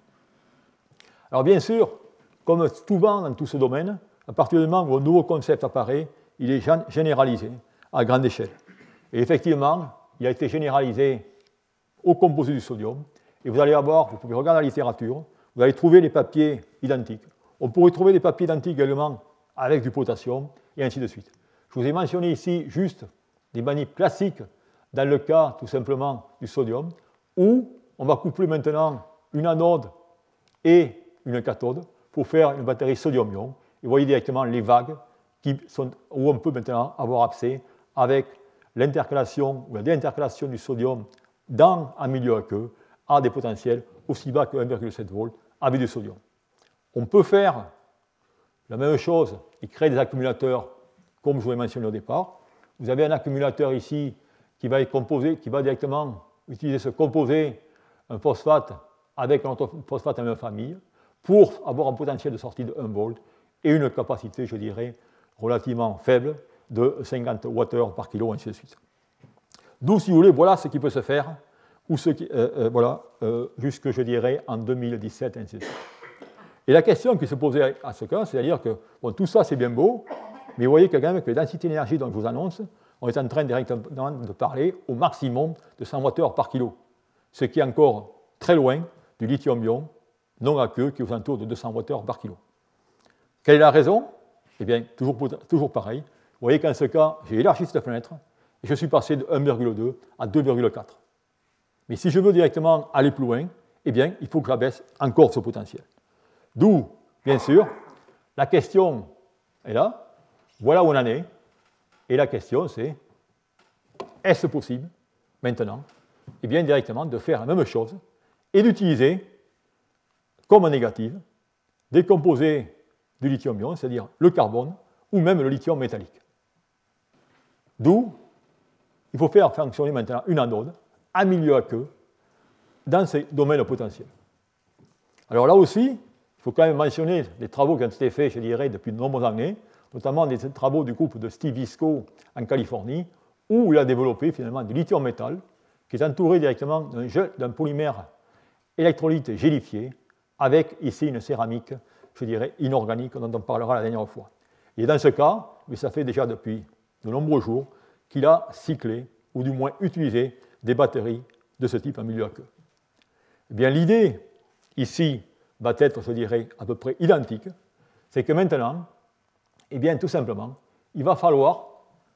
Alors bien sûr, comme souvent dans tout ce domaine, à partir du moment où un nouveau concept apparaît, il est généralisé à grande échelle. Et effectivement, il a été généralisé au composé du sodium, et vous allez avoir, vous pouvez regarder la littérature, vous allez trouver des papiers identiques. On pourrait trouver des papiers identiques également avec du potassium, et ainsi de suite. Je vous ai mentionné ici juste des manips classiques dans le cas tout simplement du sodium, où on va coupler maintenant une anode et une cathode pour faire une batterie sodium-ion. Et vous voyez directement les vagues qui sont, où on peut maintenant avoir accès avec l'intercalation ou la déintercalation du sodium dans un milieu aqueux à des potentiels aussi bas que un virgule sept volts avec du sodium. On peut faire la même chose et créer des accumulateurs comme je vous l'ai mentionné au départ. Vous avez un accumulateur ici qui va être composé, qui va directement utiliser ce composé, un phosphate avec un autre phosphate de la même famille, pour avoir un potentiel de sortie de un volt et une capacité, je dirais, relativement faible de cinquante watts par kilo, ainsi de suite. D'où, si vous voulez, voilà ce qui peut se faire, ou ce qui, euh, euh, voilà, euh, jusque, je dirais, en deux mille dix-sept, ainsi de suite. Et la question qui se posait à ce cas, c'est-à-dire que bon, tout ça, c'est bien beau, mais vous voyez que, quand même, que les densités d'énergie dont je vous annonce, on est en train directement de parler au maximum de cent watts par kilo, ce qui est encore très loin du lithium-ion non aqueux qui est aux alentours de deux cents watts par kilo. Quelle est la raison? Eh bien, toujours, toujours pareil. Vous voyez qu'en ce cas, j'ai élargi cette fenêtre et je suis passé de un virgule deux à deux virgule quatre. Mais si je veux directement aller plus loin, eh bien, il faut que j'abaisse encore ce potentiel. D'où, bien sûr, la question est là, voilà où on en est, et la question c'est, est-ce possible, maintenant, eh bien, directement de faire la même chose et d'utiliser comme négative des composés du lithium-ion, c'est-à-dire le carbone ou même le lithium métallique. D'où, il faut faire fonctionner maintenant une anode à milieu aqueux dans ces domaines potentiels. Alors là aussi, il faut quand même mentionner des travaux qui ont été faits, je dirais, depuis de nombreuses années, notamment des travaux du groupe de Steve Visco en Californie, où il a développé finalement du lithium métal qui est entouré directement d'un, d'un polymère électrolyte gélifié avec ici une céramique, je dirais, inorganique dont on parlera la dernière fois. Et dans ce cas, mais ça fait déjà depuis de nombreux jours qu'il a cyclé, ou du moins utilisé, des batteries de ce type en milieu aqueux. Eh bien, l'idée ici va être, je dirais, à peu près identique, c'est que maintenant, eh bien, tout simplement, il va falloir,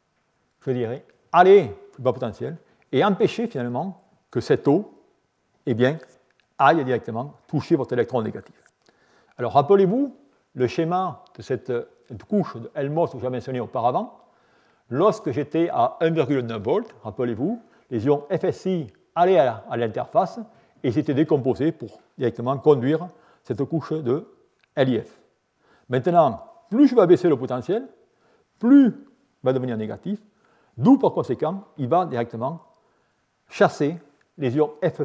je dirais, aller plus bas potentiel et empêcher finalement que cette eau, eh bien, aille directement toucher votre électron négatif. Alors, rappelez-vous le schéma de cette couche de Helmholtz que j'ai mentionné auparavant. Lorsque j'étais à un virgule neuf volts, rappelez-vous, les ions F S I allaient à l'interface et s'étaient décomposés pour directement conduire cette couche de L I F. Maintenant, plus je vais abaisser le potentiel, plus il va devenir négatif, d'où par conséquent, il va directement chasser les ions F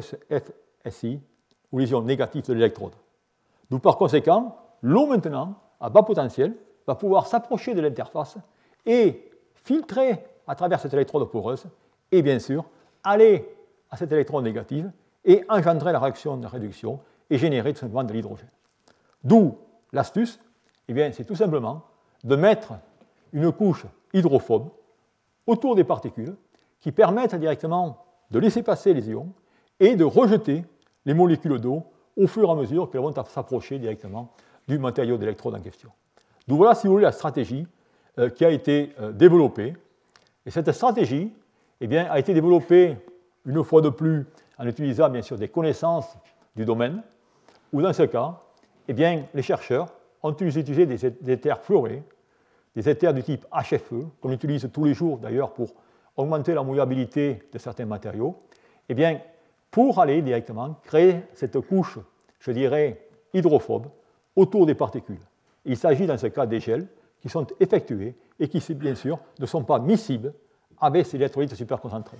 S I ou les ions négatifs de l'électrode. D'où par conséquent, l'eau maintenant, à bas potentiel, va pouvoir s'approcher de l'interface et filtrer à travers cette électrode poreuse et bien sûr aller à cet électron négatif et engendrer la réaction de réduction et générer tout simplement de l'hydrogène. D'où l'astuce, eh bien, c'est tout simplement de mettre une couche hydrophobe autour des particules qui permettent directement de laisser passer les ions et de rejeter les molécules d'eau au fur et à mesure qu'elles vont s'approcher directement du matériau d'électrode en question. Donc voilà, si vous voulez, la stratégie euh, qui a été euh, développée. Et cette stratégie eh bien, a été développée une fois de plus en utilisant bien sûr des connaissances du domaine, où dans ce cas, eh bien, les chercheurs ont utilisé des, des éthers fluorés, des éthers du type H F E, qu'on utilise tous les jours d'ailleurs pour augmenter la mouillabilité de certains matériaux, eh bien, pour aller directement créer cette couche, je dirais, hydrophobe autour des particules. Il s'agit dans ce cas des gels qui sont effectués et qui, bien sûr, ne sont pas miscibles avec ces électrolytes superconcentrés.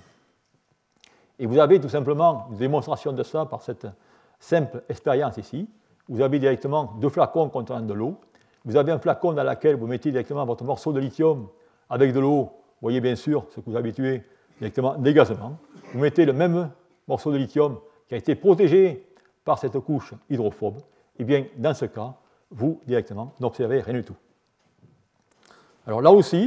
Et vous avez tout simplement une démonstration de ça par cette simple expérience ici. Vous avez directement deux flacons contenant de l'eau. Vous avez un flacon dans lequel vous mettez directement votre morceau de lithium avec de l'eau. Vous voyez bien sûr ce que vous habituez directement dégazement. Vous mettez le même morceau de lithium qui a été protégé par cette couche hydrophobe. Et bien, dans ce cas, vous directement n'observez rien du tout. Alors là aussi,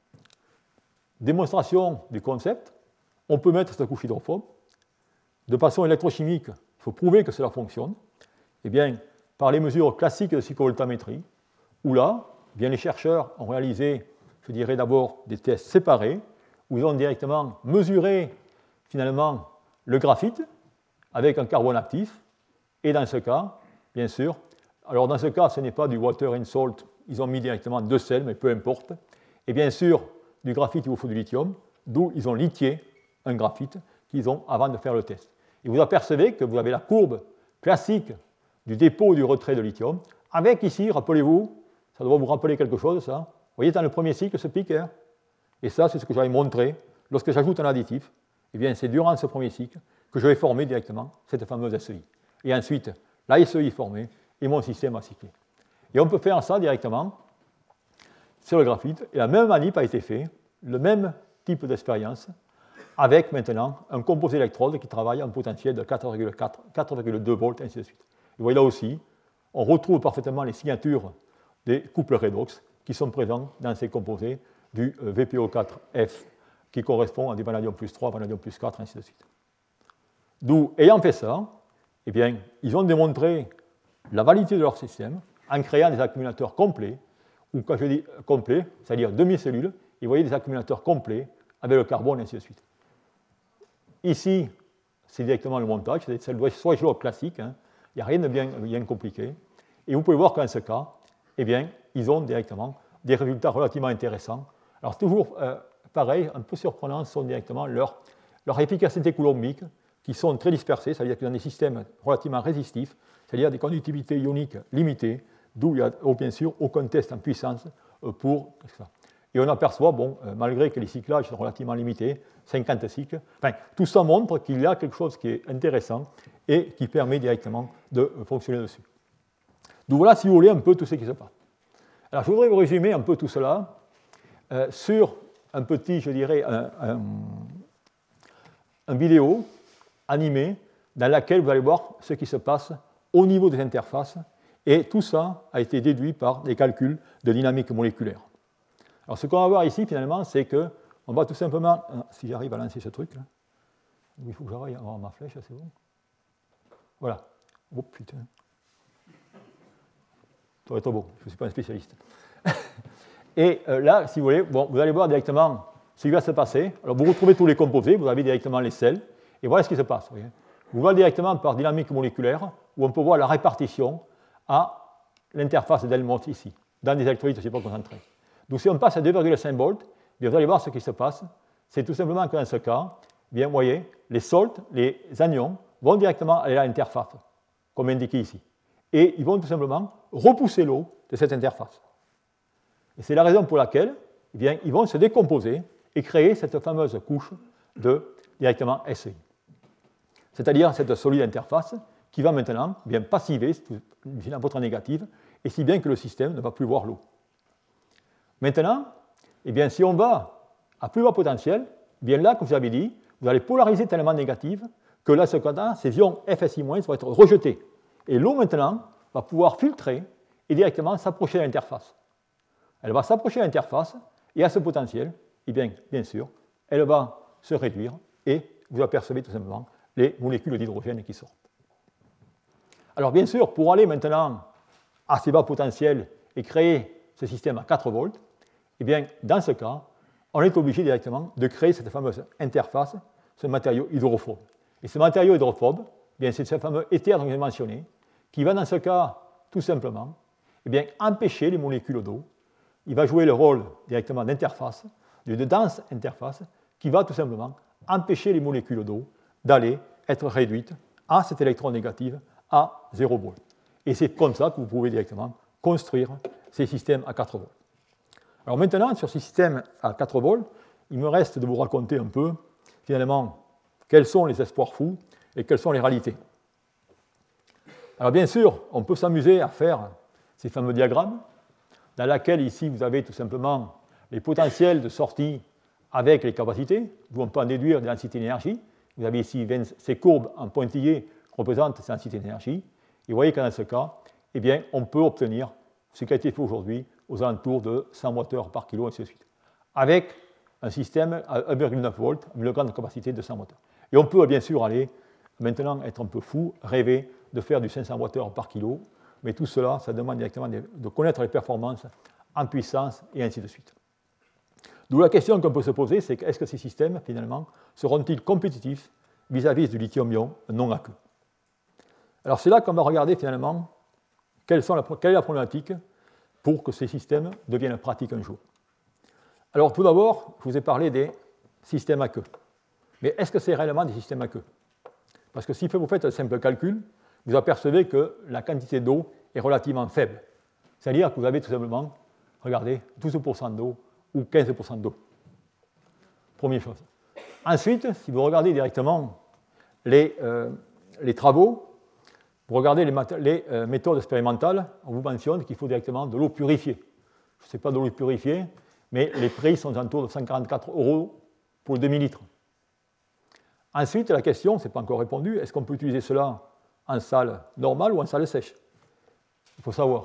démonstration du concept, on peut mettre cette couche hydrophobe. De façon électrochimique, il faut prouver que cela fonctionne. Eh bien, par les mesures classiques de cyclovoltammétrie, où là, eh bien, les chercheurs ont réalisé, je dirais d'abord, des tests séparés, où ils ont directement mesuré finalement le graphite avec un carbone actif, et dans ce cas, bien sûr, alors dans ce cas, ce n'est pas du water in salt, ils ont mis directement deux sels, mais peu importe, et bien sûr, du graphite, il vous faut du lithium, d'où ils ont lithié un graphite qu'ils ont avant de faire le test. Et vous apercevez que vous avez la courbe classique du dépôt et du retrait de lithium, avec ici, rappelez-vous, ça doit vous rappeler quelque chose, ça. Vous voyez, dans le premier cycle, ce pic, hein, et ça, c'est ce que j'avais montré. Lorsque j'ajoute un additif, eh bien, c'est durant ce premier cycle que je vais former directement cette fameuse S E I. Et ensuite, la S E I est formée et mon système a cyclé. Et on peut faire ça directement sur le graphite. Et la même manip a été faite, le même type d'expérience, avec maintenant un composé électrode qui travaille en potentiel de quatre virgule quatre, quatre virgule deux volts, ainsi de suite. Et vous voyez là aussi, on retrouve parfaitement les signatures des couples redox qui sont présents dans ces composés du V P O quatre F, qui correspond à des vanadium plus trois, vanadium plus quatre, ainsi de suite. D'où, ayant fait ça, eh bien, ils ont démontré la validité de leur système en créant des accumulateurs complets, ou quand je dis complets, c'est-à-dire demi-cellules, et vous voyez des accumulateurs complets avec le carbone, ainsi de suite. Ici, c'est directement le montage, c'est le swatch log classique, hein. Il n'y a rien de bien, bien compliqué. Et vous pouvez voir qu'en ce cas, eh bien, ils ont directement des résultats relativement intéressants. Alors toujours euh, pareil, un peu surprenant, sont directement leurs leur efficacité coulombique, qui sont très dispersées, c'est-à-dire qu'ils ont des systèmes relativement résistifs, c'est-à-dire des conductivités ioniques limitées, d'où il n'y a oh, bien sûr aucun test en puissance pour ça. Et on aperçoit, bon, euh, malgré que les cyclages sont relativement limités, cinquante cycles, enfin, tout ça montre qu'il y a quelque chose qui est intéressant et qui permet directement de fonctionner dessus. Donc voilà, si vous voulez, un peu tout ce qui se passe. Alors, je voudrais vous résumer un peu tout cela euh, sur un petit, je dirais, un, un, un vidéo animé dans laquelle vous allez voir ce qui se passe au niveau des interfaces, et tout ça a été déduit par des calculs de dynamique moléculaire. Alors, ce qu'on va voir ici, finalement, c'est qu'on va tout simplement, si j'arrive à lancer ce truc, là, il faut que j'arrive à avoir ma flèche, c'est bon. Voilà. Oh putain. Ça va être beau, je ne suis pas un spécialiste. Et euh, là, si vous voulez, bon, vous allez voir directement ce qui va se passer. Alors, vous retrouvez tous les composés, vous avez directement les sels, et voilà ce qui se passe. Vous, vous voyez directement par dynamique moléculaire, où on peut voir la répartition à l'interface d'Helmholtz ici, dans des électrolytes aussi pas concentrés. Donc, si on passe à deux virgule cinq volts, bien, vous allez voir ce qui se passe. C'est tout simplement que dans ce cas, bien, vous voyez, les salts, les anions, vont directement aller à l'interface, comme indiqué ici. Et ils vont tout simplement repousser l'eau de cette interface. Et c'est la raison pour laquelle eh bien, ils vont se décomposer et créer cette fameuse couche de directement S I. C'est-à-dire cette solide interface qui va maintenant eh bien, passiver la votre négative, et si bien que le système ne va plus voir l'eau. Maintenant, eh bien, si on va à plus bas potentiel, eh bien là, comme je vous avais dit, vous allez polariser tellement négative que là, ce cas-là, ces ions F S I- vont être rejetés. Et l'eau, maintenant, va pouvoir filtrer et directement s'approcher de l'interface. Elle va s'approcher de l'interface, et à ce potentiel, eh bien, bien sûr, elle va se réduire, et vous apercevez tout simplement les molécules d'hydrogène qui sortent. Alors, bien sûr, pour aller maintenant à ces bas potentiels et créer ce système à quatre volts, eh bien, dans ce cas, on est obligé directement de créer cette fameuse interface, ce matériau hydrophobe. Et ce matériau hydrophobe, eh bien, c'est ce fameux éther dont j'ai mentionné, qui va dans ce cas, tout simplement, eh bien, empêcher les molécules d'eau. Il va jouer le rôle directement d'interface, de dense interface, qui va tout simplement empêcher les molécules d'eau d'aller être réduites à cet électron négatif à zéro volts. Et c'est comme ça que vous pouvez directement construire ces systèmes à quatre volts. Alors maintenant, sur ces systèmes à quatre volts, il me reste de vous raconter un peu, finalement, quels sont les espoirs fous et quelles sont les réalités. Alors bien sûr, on peut s'amuser à faire ces fameux diagrammes, dans lesquels ici vous avez tout simplement les potentiels de sortie avec les capacités, d'où on peut en déduire des densités d'énergie. Vous avez ici ces courbes en pointillés qui représentent ces densités d'énergie. Et vous voyez que dans ce cas, eh bien, on peut obtenir ce qui a été fait aujourd'hui aux alentours de cent watts par kilo, et ainsi de suite, avec un système à un virgule neuf volts, une grande capacité de cent watts. Et on peut bien sûr aller, maintenant, être un peu fou, rêver de faire du cinq cents watts par kilo, mais tout cela, ça demande directement de, de connaître les performances en puissance, et ainsi de suite. D'où la question qu'on peut se poser, c'est est-ce que ces systèmes, finalement, seront-ils compétitifs vis-à-vis du lithium-ion non aqueux? Alors c'est là qu'on va regarder, finalement, quelle, sont la, quelle est la problématique pour que ces systèmes deviennent pratiques un jour. Alors tout d'abord, je vous ai parlé des systèmes aqueux. Mais est-ce que c'est réellement des systèmes aqueux? Parce que si vous faites un simple calcul, vous apercevez que la quantité d'eau est relativement faible. C'est-à-dire que vous avez tout simplement, regardez, douze pour cent d'eau ou quinze pour cent d'eau. Première chose. Ensuite, si vous regardez directement les, euh, les travaux, vous regardez les, les euh, méthodes expérimentales, on vous mentionne qu'il faut directement de l'eau purifiée. Je ne sais pas de l'eau purifiée, mais les prix sont autour de cent quarante-quatre euros pour le demi-litre. Ensuite, la question, ce n'est pas encore répondu, est-ce qu'on peut utiliser cela en salle normale ou en salle sèche? Il faut savoir.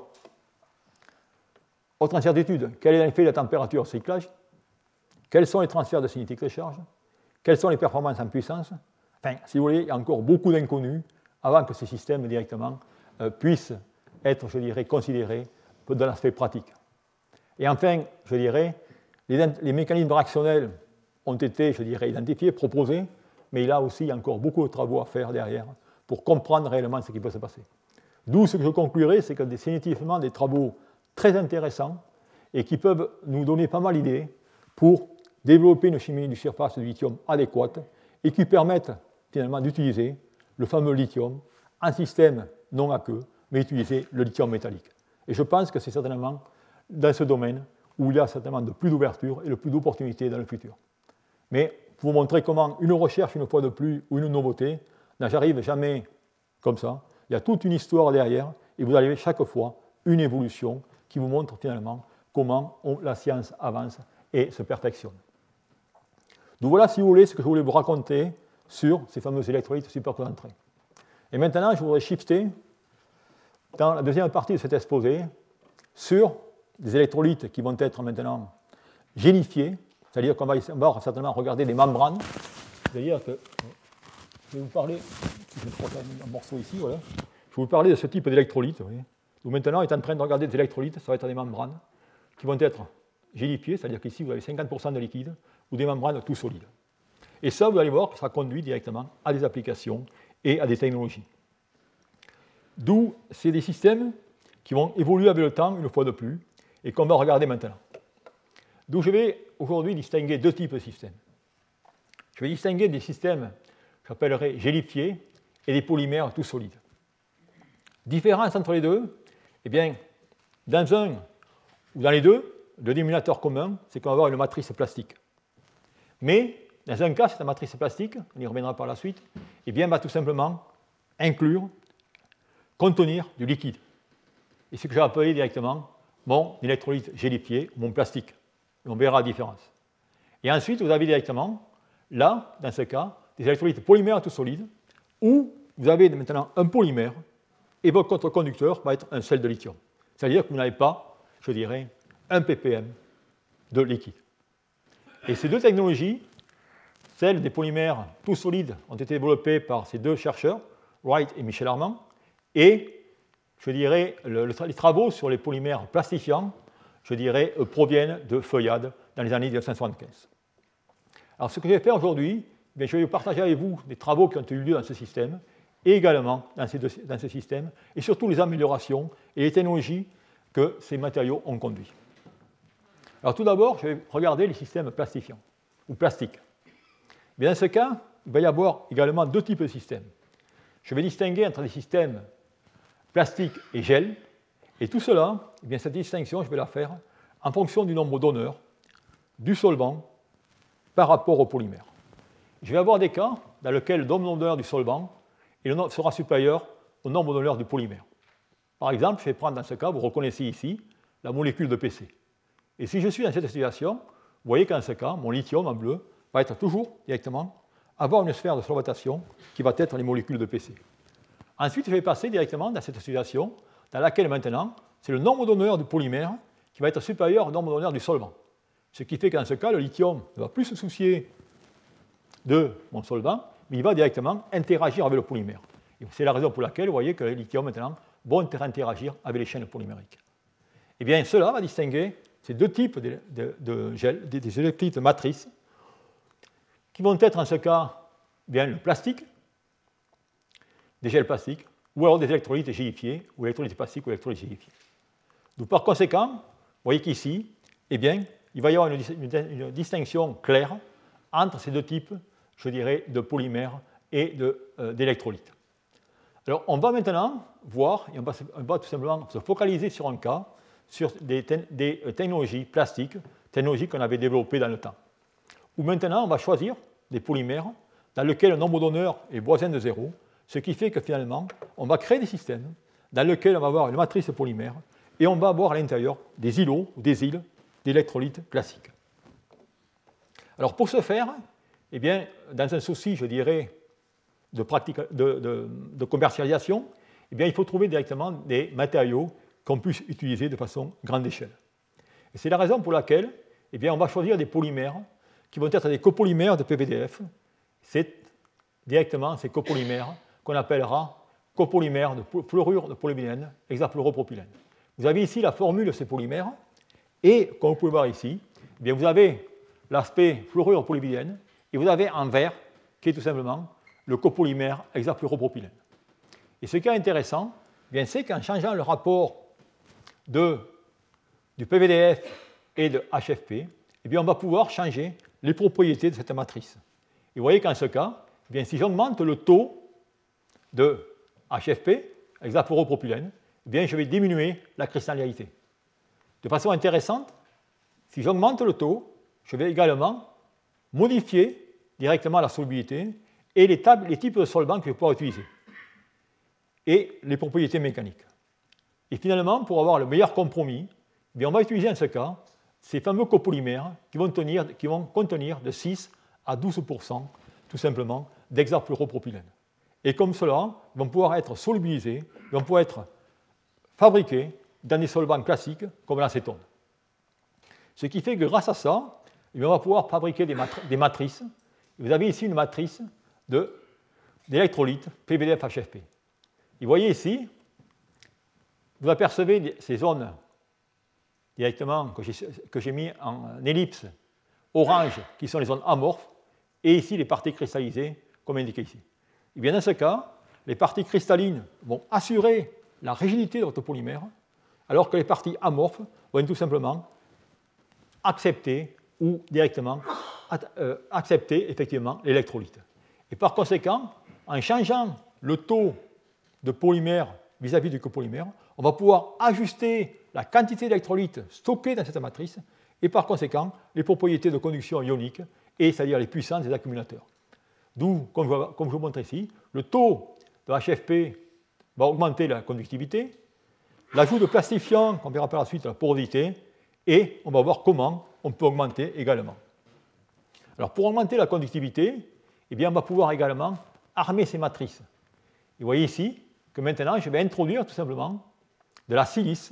Autre incertitude, quel est l'effet de la température au cyclage? Quels sont les transferts de cinétique de charge? Quelles sont les performances en puissance? Enfin, si vous voulez, il y a encore beaucoup d'inconnus avant que ces systèmes directement euh, puissent être, je dirais, considérés dans l'aspect pratique. Et enfin, je dirais, les, les mécanismes réactionnels ont été, je dirais, identifiés, proposés, mais il a aussi encore beaucoup de travaux à faire derrière pour comprendre réellement ce qui peut se passer. D'où ce que je conclurai, c'est que c'est définitivement des travaux très intéressants et qui peuvent nous donner pas mal d'idées pour développer une chimie de surface du lithium adéquate et qui permettent finalement d'utiliser le fameux lithium en système non aqueux, mais utiliser le lithium métallique. Et je pense que c'est certainement dans ce domaine où il y a certainement de plus d'ouverture et de plus d'opportunités dans le futur. Mais pour vous montrer comment une recherche, une fois de plus, ou une nouveauté, n'arrive jamais comme ça. Il y a toute une histoire derrière, et vous avez chaque fois une évolution qui vous montre finalement comment on, la science avance et se perfectionne. Donc voilà, si vous voulez, ce que je voulais vous raconter sur ces fameux électrolytes superconcentrés. Et maintenant, je voudrais shifter dans la deuxième partie de cet exposé sur des électrolytes qui vont être maintenant gélifiés, c'est-à-dire qu'on va, va certainement regarder des membranes, c'est-à-dire que, je vais vous parler, je vais prendre un morceau ici, voilà, je vais vous parler de ce type d'électrolytes. Donc maintenant, on est en train de regarder des électrolytes, ça va être des membranes qui vont être gélifiées, c'est-à-dire qu'ici, vous avez cinquante pour cent de liquide, ou des membranes tout solides. Et ça, vous allez voir que ça conduit directement à des applications et à des technologies. D'où c'est des systèmes qui vont évoluer avec le temps, une fois de plus, et qu'on va regarder maintenant. D'où je vais aujourd'hui distinguer deux types de systèmes. Je vais distinguer des systèmes que j'appellerai gélifiés et des polymères tout solides. Différence entre les deux, eh bien, dans un ou dans les deux, le dénominateur commun, c'est qu'on va avoir une matrice plastique. Mais, dans un cas, cette matrice plastique, on y reviendra par la suite, eh bien, va tout simplement inclure, contenir du liquide. Et c'est ce que j'ai appelé directement mon électrolyte gélifié, mon plastique. Et on verra la différence. Et ensuite, vous avez directement, là, dans ce cas, des électrolytes polymères tout solides, où vous avez maintenant un polymère, et votre contre-conducteur va être un sel de lithium. C'est-à-dire que vous n'avez pas, je dirais, un ppm de liquide. Et ces deux technologies, celles des polymères tout solides, ont été développées par ces deux chercheurs, Wright et Michel Armand, et, je dirais, le, le, les travaux sur les polymères plastifiants, je dirais, euh, proviennent de Feuillade dans les années mille neuf cent soixante-quinze. Alors, ce que je vais faire aujourd'hui, je vais vous partager avec vous des travaux qui ont eu lieu dans ce système, et également dans, ces deux, dans ce système, et surtout les améliorations et les technologies que ces matériaux ont conduit. Alors, tout d'abord, je vais regarder les systèmes plastifiants, ou plastiques. Mais dans ce cas, il va y avoir également deux types de systèmes. Je vais distinguer entre des systèmes plastiques et gel, et tout cela, eh bien, cette distinction, je vais la faire en fonction du nombre d'honneurs du solvant par rapport au polymère. Je vais avoir des cas dans lesquels le nombre d'honneurs du solvant sera supérieur au nombre d'honneurs du polymère. Par exemple, je vais prendre dans ce cas, vous reconnaissez ici, la molécule de P C. Et si je suis dans cette situation, vous voyez qu'en ce cas, mon lithium en bleu va être toujours directement avoir une sphère de solvatation qui va être les molécules de P C. Ensuite, je vais passer directement dans cette situation dans laquelle maintenant, c'est le nombre d'honneurs du polymère qui va être supérieur au nombre d'honneurs du solvant. Ce qui fait qu'en ce cas, le lithium ne va plus se soucier de mon solvant, mais il va directement interagir avec le polymère. Et c'est la raison pour laquelle vous voyez que les lithiums maintenant vont interagir avec les chaînes polymériques. Eh bien, cela va distinguer ces deux types de, de, de gel, des, des électrolytes de matrice, qui vont être en ce cas bien le plastique, des gels plastiques, ou alors des électrolytes gélifiés, ou électrolytes plastiques ou électrolytes gélifiés. Donc, par conséquent, vous voyez qu'ici, eh bien, il va y avoir une, une, une distinction claire entre ces deux types, je dirais, de polymères et de, euh, d'électrolytes. Alors, on va maintenant voir, et on va, on va tout simplement se focaliser sur un cas, sur des, te- des technologies plastiques, technologies qu'on avait développées dans le temps. Où maintenant, on va choisir des polymères dans lesquels le nombre d'honneurs est voisin de zéro, ce qui fait que finalement, on va créer des systèmes dans lesquels on va avoir une matrice polymère et on va avoir à l'intérieur des îlots ou des îles d'électrolytes classiques. Alors, pour ce faire, eh bien, dans un souci, je dirais, de, pratique, de, de, de commercialisation, eh bien, il faut trouver directement des matériaux qu'on puisse utiliser de façon grande échelle. Et c'est la raison pour laquelle eh bien, on va choisir des polymères qui vont être des copolymères de P V D F. C'est directement ces copolymères qu'on appellera copolymères de fluorure de polymérène, hexafluoropropylène. Vous avez ici la formule de ces polymères, et comme vous pouvez voir ici, eh bien, vous avez l'aspect fluorure polymérène, et vous avez en vert qui est tout simplement le copolymère hexafluoropropylène. Et ce qui est intéressant, bien, c'est qu'en changeant le rapport de, du P V D F et de H F P, eh bien, on va pouvoir changer les propriétés de cette matrice. Et vous voyez qu'en ce cas, eh bien, si j'augmente le taux de H F P, hexafluoropropylène, eh bien, je vais diminuer la cristallinité. De façon intéressante, si j'augmente le taux, je vais également modifier directement la solubilité et les, tables, les types de solvants que je vais pouvoir utiliser et les propriétés mécaniques. Et finalement, pour avoir le meilleur compromis, eh bien, on va utiliser en ce cas ces fameux copolymères qui vont, tenir, qui vont contenir de six à douze pour cent tout simplement d'hexafluoropropylène. Et comme cela, ils vont pouvoir être solubilisés, ils vont pouvoir être fabriqués dans des solvants classiques comme l'acétone. Ce qui fait que grâce à ça, eh bien, on va pouvoir fabriquer des, matri- des matrices. Vous avez ici une matrice de, d'électrolytes P V D F H F P. Et vous voyez ici, vous apercevez ces zones directement que j'ai, que j'ai mis en ellipse orange, qui sont les zones amorphes, et ici les parties cristallisées, comme indiqué ici. Et bien dans ce cas, les parties cristallines vont assurer la rigidité de votre polymère, alors que les parties amorphes vont tout simplement accepter ou directement euh, accepter effectivement l'électrolyte. Et par conséquent, en changeant le taux de polymère vis-à-vis du copolymère, on va pouvoir ajuster la quantité d'électrolyte stockée dans cette matrice et par conséquent les propriétés de conduction ionique, et c'est-à-dire les puissances des accumulateurs. D'où, comme je, comme je vous montre ici, le taux de H F P va augmenter la conductivité, l'ajout de plastifiants, qu'on verra par la suite, la porosité, et on va voir comment on peut augmenter également. Alors pour augmenter la conductivité, eh bien, on va pouvoir également armer ces matrices. Et vous voyez ici que maintenant, je vais introduire tout simplement de la silice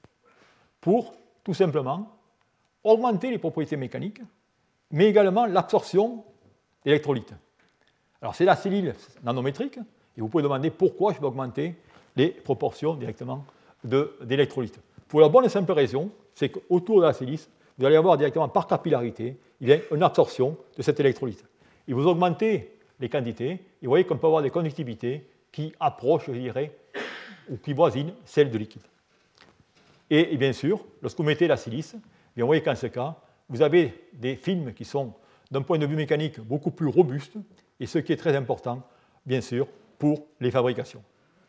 pour tout simplement augmenter les propriétés mécaniques, mais également l'absorption d'électrolytes. Alors c'est la silice nanométrique, et vous pouvez demander pourquoi je vais augmenter les proportions directement de, d'électrolytes. Pour la bonne et simple raison, c'est qu'autour de la silice, vous allez avoir directement par capillarité il y a une absorption de cet électrolyte. Et vous augmentez les quantités, et vous voyez qu'on peut avoir des conductivités qui approchent, je dirais, ou qui voisinent celles de liquide. Et, et bien sûr, lorsque vous mettez la silice, bien, vous voyez qu'en ce cas, vous avez des films qui sont, d'un point de vue mécanique, beaucoup plus robustes, et ce qui est très important, bien sûr, pour les fabrications.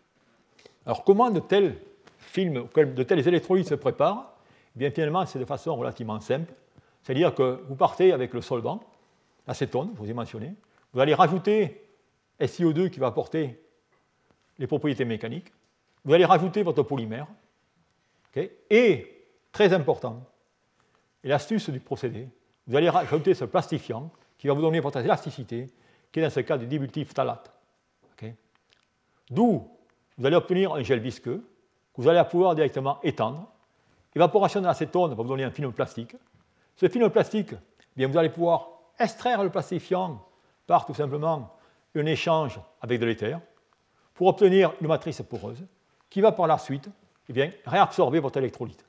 Alors, comment de tels films, de tels électrolytes se préparent? Eh bien, finalement, c'est de façon relativement simple. C'est-à-dire que vous partez avec le solvant, l'acétone, je vous ai mentionné, vous allez rajouter S i O deux qui va apporter les propriétés mécaniques, vous allez rajouter votre polymère, okay, et, très important, et l'astuce du procédé, vous allez rajouter ce plastifiant qui va vous donner votre élasticité, qui est dans ce cas du dibutyl phtalate. Okay. D'où vous allez obtenir un gel visqueux que vous allez pouvoir directement étendre. L'évaporation de l'acétone va vous donner un film plastique. Ce film plastique, bien, vous allez pouvoir extraire le plastifiant par tout simplement un échange avec de l'éther pour obtenir une matrice poreuse qui va par la suite eh bien, réabsorber votre électrolyte.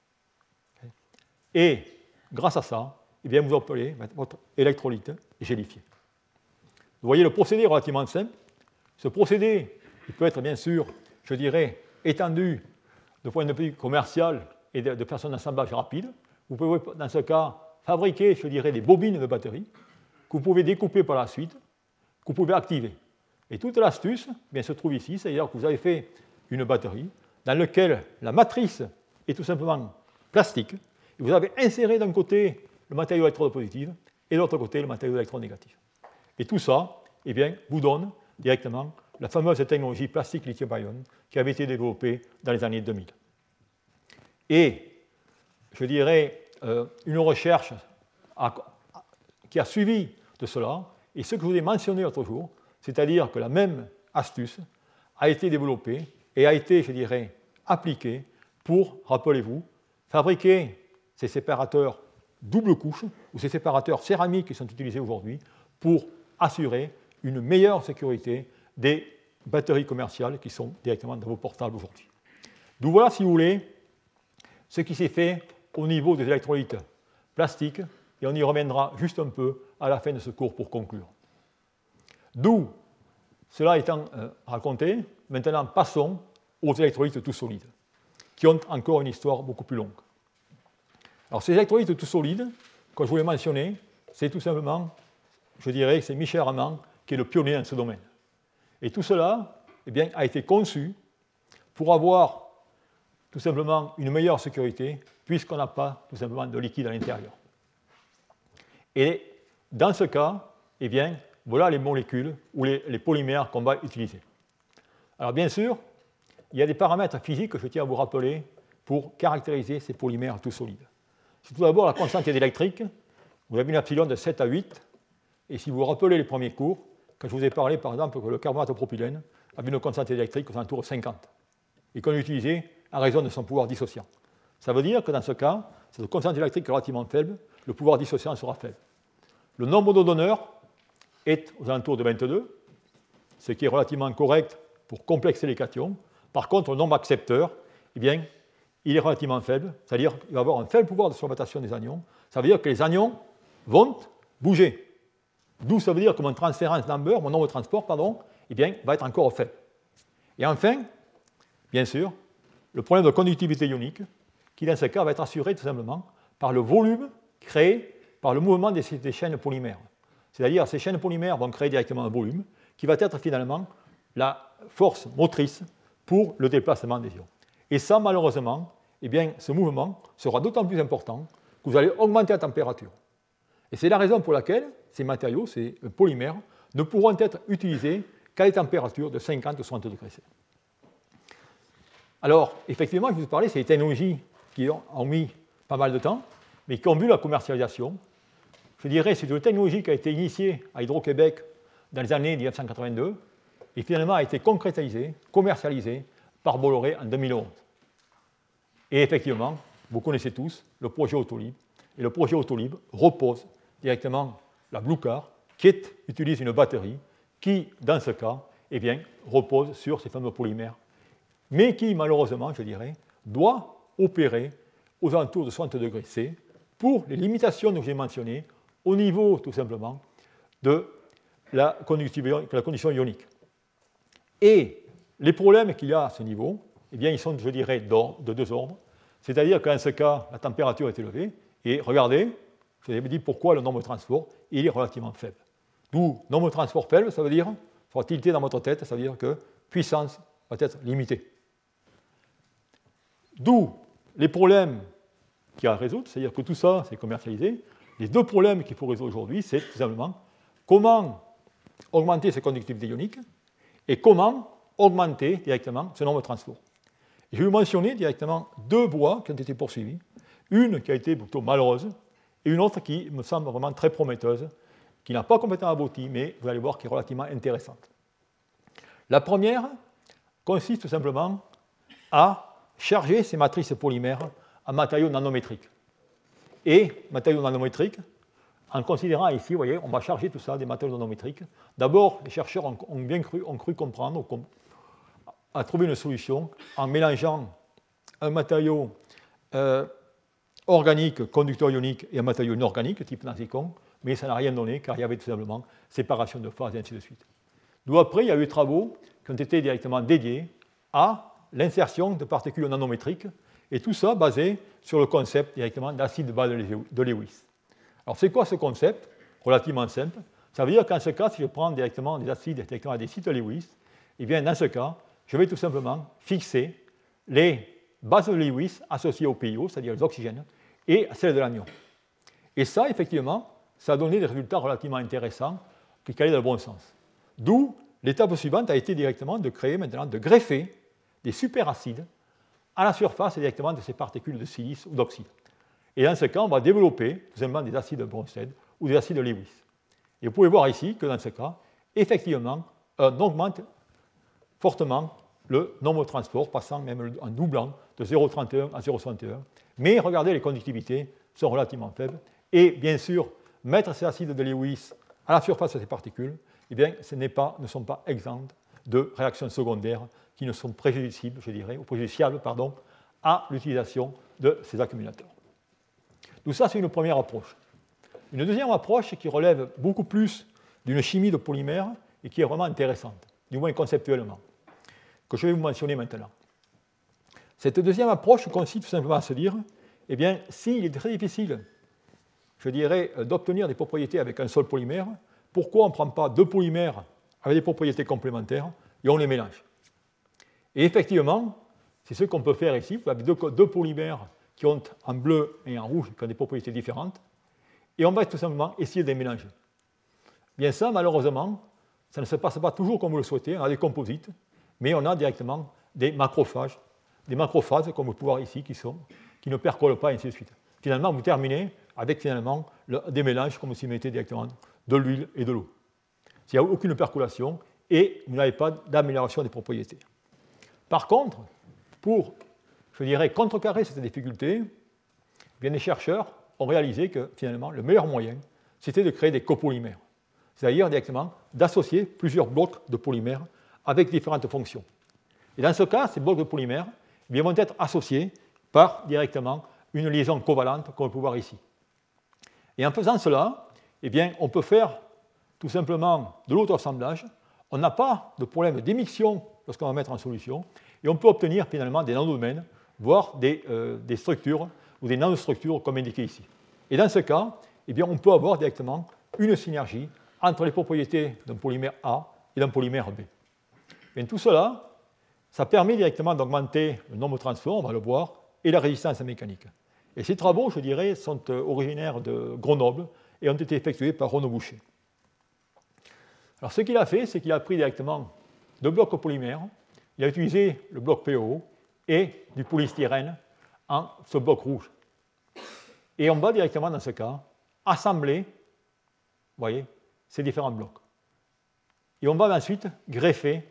Okay. Et grâce à ça, eh bien, vous obtenez votre électrolyte gélifié. Vous voyez, le procédé est relativement simple. Ce procédé il peut être bien sûr, je dirais, étendu de point de vue commercial et de, de façon d'assemblage rapide. Vous pouvez, dans ce cas, fabriquer, je dirais, des bobines de batterie que vous pouvez découper par la suite, que vous pouvez activer. Et toute l'astuce bien, se trouve ici, c'est-à-dire que vous avez fait une batterie dans laquelle la matrice est tout simplement plastique, et vous avez inséré d'un côté le matériau électropositif et de l'autre côté le matériau électronégatif. Et tout ça eh bien, vous donne directement la fameuse technologie plastique lithium-ion qui avait été développée dans les années deux mille. Et je dirais euh, une recherche a, qui a suivi de cela, et ce que je vous ai mentionné l'autre jour, c'est-à-dire que la même astuce a été développée et a été, je dirais, appliquée pour, rappelez-vous, fabriquer ces séparateurs double couche ou ces séparateurs céramiques qui sont utilisés aujourd'hui pour assurer une meilleure sécurité des batteries commerciales qui sont directement dans vos portables aujourd'hui. Donc voilà, si vous voulez, ce qui s'est fait au niveau des électrolytes plastiques, et on y reviendra juste un peu à la fin de ce cours pour conclure. D'où, cela étant euh, raconté, maintenant passons aux électrolytes tout solides, qui ont encore une histoire beaucoup plus longue. Alors ces électrolytes tout solides, comme je vous l'ai mentionné, c'est tout simplement, je dirais, c'est Michel Raman qui est le pionnier dans ce domaine. Et tout cela eh bien, a été conçu pour avoir tout simplement une meilleure sécurité, puisqu'on n'a pas tout simplement de liquide à l'intérieur. Et dans ce cas, eh bien, voilà les molécules ou les, les polymères qu'on va utiliser. Alors bien sûr, il y a des paramètres physiques que je tiens à vous rappeler pour caractériser ces polymères tout solides. C'est tout d'abord la constante électrique. Vous avez une epsilon de sept à huit. Et si vous vous rappelez les premiers cours, quand je vous ai parlé par exemple que le carbonate de propylène avait une constante électrique aux alentours de cinquante et qu'on l'utilisait en raison de son pouvoir dissociant. Ça veut dire que dans ce cas, cette constante électrique est relativement faible, le pouvoir dissociant sera faible. Le nombre de donneurs est aux alentours de vingt-deux, ce qui est relativement correct pour complexer les cations. Par contre, le nombre accepteurs, eh bien, il est relativement faible, c'est-à-dire qu'il va avoir un faible pouvoir de surbatation des anions. Ça veut dire que les anions vont bouger. D'où ça veut dire que mon transférence number, mon nombre de transport, pardon, eh bien, va être encore faible. Et enfin, bien sûr, le problème de conductivité ionique, qui dans ce cas va être assuré tout simplement par le volume créé par le mouvement des, des chaînes polymères. C'est-à-dire que ces chaînes polymères vont créer directement un volume qui va être finalement la force motrice pour le déplacement des ions. Et ça, malheureusement, eh bien, ce mouvement sera d'autant plus important que vous allez augmenter la température. Et c'est la raison pour laquelle ces matériaux, ces polymères, ne pourront être utilisés qu'à des températures de cinquante à soixante degrés C. Alors, effectivement, je vous parlais, c'est des technologies qui ont mis pas mal de temps, mais qui ont vu la commercialisation. Je dirais que c'est une technologie qui a été initiée à Hydro-Québec dans les années mille neuf cent quatre-vingt-deux et finalement a été concrétisée, commercialisée par Bolloré en deux mille onze. Et effectivement, vous connaissez tous le projet Autolib. Et le projet Autolib repose directement la Blue Car, qui est, utilise une batterie qui, dans ce cas, eh bien, repose sur ces fameux polymères, mais qui, malheureusement, je dirais, doit opérer aux alentours de soixante degrés C pour les limitations que j'ai mentionnées au niveau, tout simplement, de la, la condition ionique. Et les problèmes qu'il y a à ce niveau, eh bien, ils sont, je dirais, de deux ordres. C'est-à-dire qu'en ce cas, la température est élevée, et regardez, je vous avais dit pourquoi le nombre de transports, il est relativement faible. D'où nombre de transports faible, ça veut dire, il faudra tilter dans votre tête, ça veut dire que puissance va être limitée. D'où les problèmes qu'il y a à résoudre, c'est-à-dire que tout ça, c'est commercialisé. Les deux problèmes qu'il faut résoudre aujourd'hui, c'est tout simplement comment augmenter cette conductivité ionique et comment augmenter directement ce nombre de transports. Et je vais vous mentionner directement deux voies qui ont été poursuivies. Une qui a été plutôt malheureuse et une autre qui me semble vraiment très prometteuse, qui n'a pas complètement abouti, mais vous allez voir qui est relativement intéressante. La première consiste tout simplement à charger ces matrices polymères en matériaux nanométriques. Et matériaux nanométriques, en considérant ici, vous voyez, on va charger tout ça des matériaux nanométriques. D'abord, les chercheurs ont, ont bien cru, ont cru comprendre, ont, à trouver une solution en mélangeant un matériau euh, organique, conducteur ionique, et un matériau inorganique, type nancicon, mais ça n'a rien donné, car il y avait tout simplement séparation de phases, et ainsi de suite. D'où après, il y a eu des travaux qui ont été directement dédiés à l'insertion de particules nanométriques, et tout ça basé sur le concept directement d'acide bas de Lewis. Alors, c'est quoi ce concept? Relativement simple. Ça veut dire qu'en ce cas, si je prends directement des acides directement à des sites de Lewis, eh bien, dans ce cas, je vais tout simplement fixer les bases de Lewis associées au P I O, c'est-à-dire les oxygènes, et celles de l'anion. Et ça, effectivement, ça a donné des résultats relativement intéressants qui allaient dans le bon sens. D'où l'étape suivante a été directement de créer maintenant, de greffer des superacides à la surface directement de ces particules de silice ou d'oxyde. Et dans ce cas, on va développer tout simplement des acides Bronsted ou des acides Lewis. Et vous pouvez voir ici que dans ce cas, effectivement, on augmente fortement le nombre de transports, passant même en doublant de zéro virgule trente et un à zéro virgule soixante et un. Mais regardez, les conductivités sont relativement faibles. Et bien sûr, mettre ces acides de Lewis à la surface de ces particules, eh bien, ce n'est pas, ne sont pas exempts de réactions secondaires qui ne sont préjudiciables, je dirais, ou préjudiciables, pardon, à l'utilisation de ces accumulateurs. Donc ça, c'est une première approche. Une deuxième approche qui relève beaucoup plus d'une chimie de polymère et qui est vraiment intéressante, du moins conceptuellement, que je vais vous mentionner maintenant. Cette deuxième approche consiste tout simplement à se dire, eh bien, s'il est très difficile, je dirais, d'obtenir des propriétés avec un seul polymère, pourquoi on ne prend pas deux polymères avec des propriétés complémentaires et on les mélange? Et effectivement, c'est ce qu'on peut faire ici. Vous avez deux, deux polymères qui ont en bleu et en rouge, qui ont des propriétés différentes, et on va tout simplement essayer de les mélanger. Bien ça, malheureusement, ça ne se passe pas toujours comme vous le souhaitez. On a des composites, mais on a directement des macrophages, des macrophases, comme vous pouvez voir ici, qui, sont, qui ne percolent pas, et ainsi de suite. Finalement, vous terminez avec finalement le, des mélanges, comme si vous mettez directement de l'huile et de l'eau. Il n'y a aucune percolation et vous n'avez pas d'amélioration des propriétés. Par contre, pour, je dirais, contrecarrer cette difficulté, bien, les chercheurs ont réalisé que finalement, le meilleur moyen, c'était de créer des copolymères, c'est-à-dire directement d'associer plusieurs blocs de polymères avec différentes fonctions. Et dans ce cas, ces blocs de polymères eh bien, vont être associés par directement une liaison covalente, comme on peut voir ici. Et en faisant cela, eh bien, on peut faire tout simplement de l'auto-assemblage. On n'a pas de problème d'émission lorsqu'on va mettre en solution, et on peut obtenir finalement des nanodomaines, voire des, euh, des structures ou des nanostructures comme indiqué ici. Et dans ce cas, eh bien, on peut avoir directement une synergie entre les propriétés d'un polymère A et d'un polymère B. Et tout cela, ça permet directement d'augmenter le nombre de transports, on va le voir, et la résistance mécanique. Et ces travaux, je dirais, sont originaires de Grenoble et ont été effectués par Renaud Boucher. Alors, ce qu'il a fait, c'est qu'il a pris directement deux blocs polymères, il a utilisé le bloc P O et du polystyrène en ce bloc rouge. Et on va directement, dans ce cas, assembler, vous voyez, ces différents blocs. Et on va ensuite greffer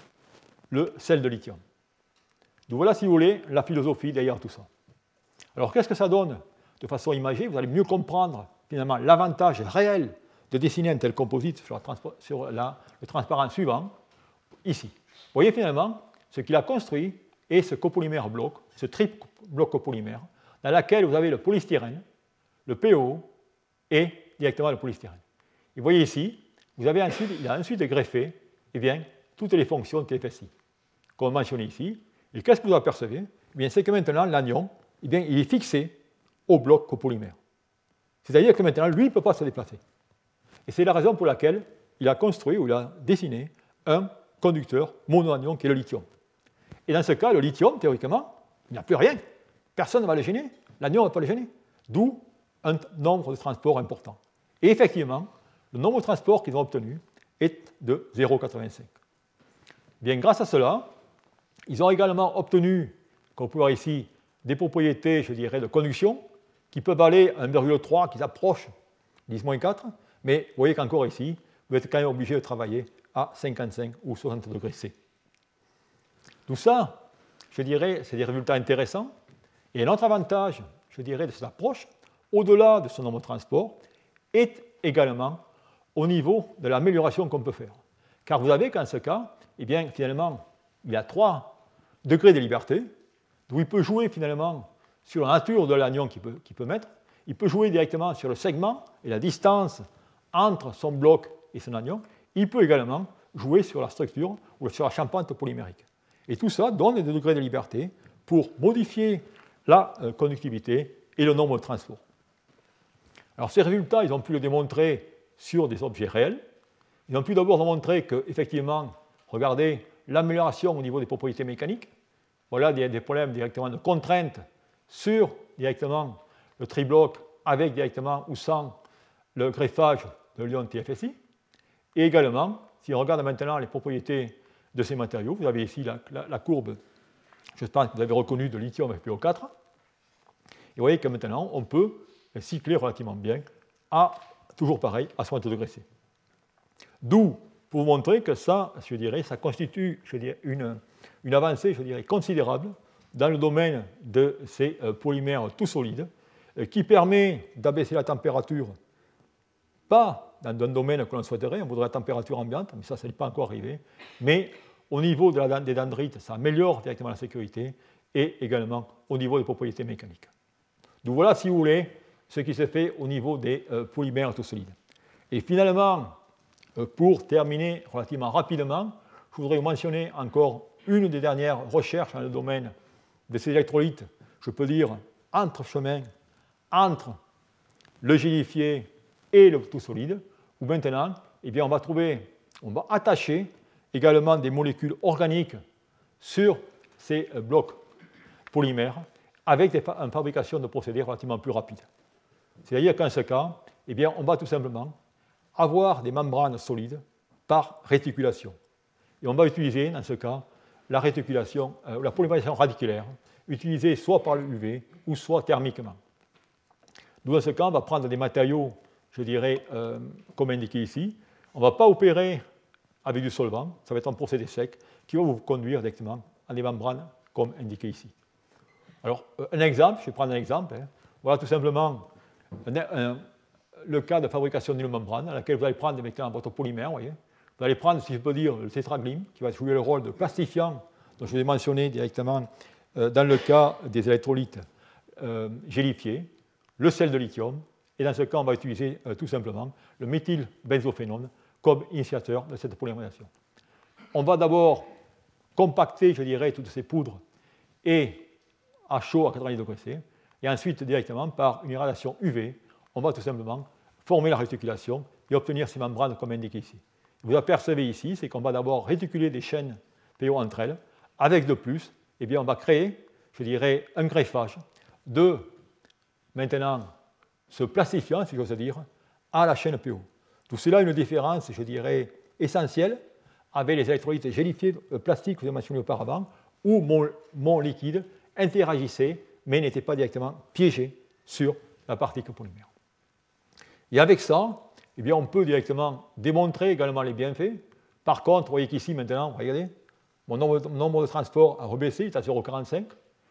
le sel de lithium. Donc voilà, si vous voulez, la philosophie derrière tout ça. Alors, qu'est-ce que ça donne de façon imagée? Vous allez mieux comprendre, finalement, l'avantage réel de dessiner un tel composite sur, la transpa- sur la, le transparent suivant, ici. Vous voyez, finalement, ce qu'il a construit est ce copolymère bloc, ce triple bloc copolymère, dans lequel vous avez le polystyrène, le P O et directement le polystyrène. Et vous voyez ici, vous avez ensuite, il a ensuite greffé eh bien, toutes les fonctions de T F S I, comme mentionné ici. Et qu'est-ce que vous apercevez? Eh bien, c'est que maintenant, l'anion, eh bien, il est fixé au bloc copolymère. C'est-à-dire que maintenant, lui, il ne peut pas se déplacer. Et c'est la raison pour laquelle il a construit ou il a dessiné un conducteur monoanion qui est le lithium. Et dans ce cas, le lithium, théoriquement, il n'y a plus rien. Personne ne va le gêner. L'anion ne va pas le gêner. D'où un nombre de transports important. Et effectivement, le nombre de transports qu'ils ont obtenu est de zéro virgule quatre-vingt-cinq. Bien, grâce à cela, ils ont également obtenu, comme vous pouvez voir ici, des propriétés, je dirais, de conduction qui peuvent aller à un virgule trois, qui s'approchent dix moins quatre, mais vous voyez qu'encore ici, vous êtes quand même obligé de travailler à cinquante-cinq ou soixante degrés C. Tout ça, je dirais, c'est des résultats intéressants. Et un autre avantage, je dirais, de cette approche, au-delà de ce nombre de transports, est également au niveau de l'amélioration qu'on peut faire. Car vous avez qu'en ce cas, eh bien, finalement, il y a trois degrés de liberté, d'où il peut jouer finalement sur la nature de l'anion qu'il peut, qu'il peut mettre, il peut jouer directement sur le segment et la distance entre son bloc et son anion, il peut également jouer sur la structure ou sur la charpente polymérique. Et tout ça donne des degrés de liberté pour modifier la conductivité et le nombre de transports. Alors ces résultats, ils ont pu le démontrer sur des objets réels. Ils ont pu d'abord démontrer qu'effectivement, regardez, l'amélioration au niveau des propriétés mécaniques, voilà des, des problèmes directement de contrainte sur directement le tribloc avec directement ou sans le greffage de l'ion T F S I. Et également, si on regarde maintenant les propriétés de ces matériaux, vous avez ici la, la, la courbe, je pense que vous avez reconnu, de lithium F P O quatre. Et vous voyez que maintenant, on peut cycler relativement bien à, toujours pareil, à soixante degrés C. D'où, pour vous montrer que ça, je dirais, ça constitue je dirais, une, une avancée je dirais, considérable dans le domaine de ces euh, polymères tout solides, euh, qui permet d'abaisser la température, pas dans un domaine que l'on souhaiterait, on voudrait la température ambiante, mais ça, ça n'est pas encore arrivé, mais au niveau de la, des dendrites, ça améliore directement la sécurité, et également au niveau des propriétés mécaniques. Donc voilà, si vous voulez, ce qui se fait au niveau des euh, polymères tout solides. Et finalement, pour terminer relativement rapidement, je voudrais mentionner encore une des dernières recherches dans le domaine de ces électrolytes, je peux dire entre chemin, entre le gélifié et le tout solide, où maintenant, eh bien, on va trouver, on va attacher également des molécules organiques sur ces blocs polymères avec des, une fabrication de procédés relativement plus rapides. C'est-à-dire qu'en ce cas, eh bien, on va tout simplement avoir des membranes solides par réticulation. Et on va utiliser, dans ce cas, la réticulation, euh, la polymérisation radiculaire, utilisée soit par l'U V ou soit thermiquement. D'où, dans ce cas, on va prendre des matériaux, je dirais, euh, comme indiqué ici. On ne va pas opérer avec du solvant, ça va être un procédé sec qui va vous conduire directement à des membranes comme indiqué ici. Alors, un exemple, je vais prendre un exemple. Hein. Voilà tout simplement un, un, le cas de fabrication d'une membrane dans laquelle vous allez prendre maintenant votre polymère. Voyez. Vous allez prendre, si je peux dire, le tétraglyme qui va jouer le rôle de plastifiant, dont je vous ai mentionné directement euh, dans le cas des électrolytes euh, gélifiés, le sel de lithium, et dans ce cas, on va utiliser euh, tout simplement le méthylbenzophénone comme initiateur de cette polymérisation. On va d'abord compacter, je dirais, toutes ces poudres et à chaud à quatre-vingt-dix degrés C, et ensuite directement par une irradiation U V, on va tout simplement former la réticulation et obtenir ces membranes comme indiqué ici. Vous apercevez ici, c'est qu'on va d'abord réticuler des chaînes P O entre elles, avec de plus, eh bien, on va créer, je dirais, un greffage de, maintenant, ce plastifiant, si j'ose dire, à la chaîne P O. Tout cela a une différence, je dirais, essentielle avec les électrolytes gélifiés plastiques que je vous ai mentionnés auparavant, où mon, mon liquide interagissait, mais n'était pas directement piégé sur la particule polymère. Et avec ça, eh bien, on peut directement démontrer également les bienfaits. Par contre, vous voyez qu'ici, maintenant, regardez, mon nombre, nombre de transports a rebaissé, il est à zéro virgule quarante-cinq.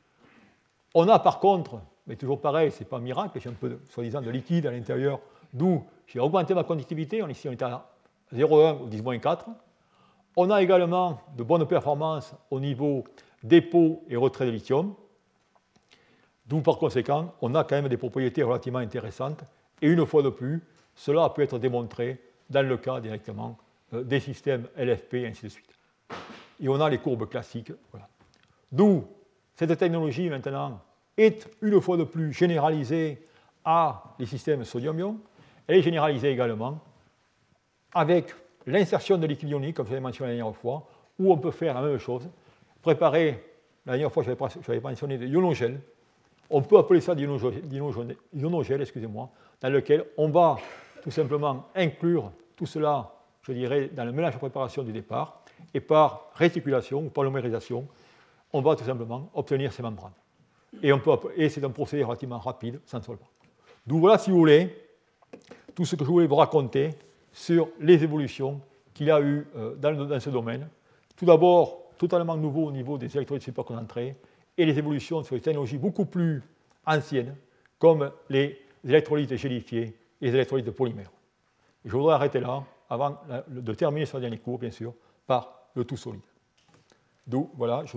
On a par contre, mais toujours pareil, ce n'est pas un miracle, j'ai un peu, soi-disant, de liquide à l'intérieur, d'où j'ai augmenté ma conductivité. Ici, on est à zéro virgule un ou dix moins quatre. On a également de bonnes performances au niveau dépôt et retrait de lithium. D'où, par conséquent, on a quand même des propriétés relativement intéressantes. Et une fois de plus, cela a pu être démontré dans le cas directement euh, des systèmes L F P et ainsi de suite. Et on a les courbes classiques. Voilà. D'où cette technologie maintenant est une fois de plus généralisée à les systèmes sodium-ion. Elle est généralisée également avec l'insertion de liquide ionique, comme je l'ai mentionné la dernière fois, où on peut faire la même chose. Préparer, la dernière fois j'avais mentionné des ionogèles. On peut appeler ça ionogèle, excusez-moi, dans lequel on va tout simplement inclure tout cela, je dirais, dans le mélange de préparation du départ, et par réticulation ou polymérisation, on va tout simplement obtenir ces membranes. Et, on peut, et c'est un procédé relativement rapide, sans solvant. D'où voilà, si vous voulez, tout ce que je voulais vous raconter sur les évolutions qu'il y a eu euh, dans, dans ce domaine. Tout d'abord, totalement nouveau au niveau des électrolytes superconcentrés, et les évolutions sur des technologies beaucoup plus anciennes, comme les électrolytes gélifiés et les électrolytes polymères. Je voudrais arrêter là, avant de terminer ce dernier cours, bien sûr, par le tout solide. D'où, voilà, je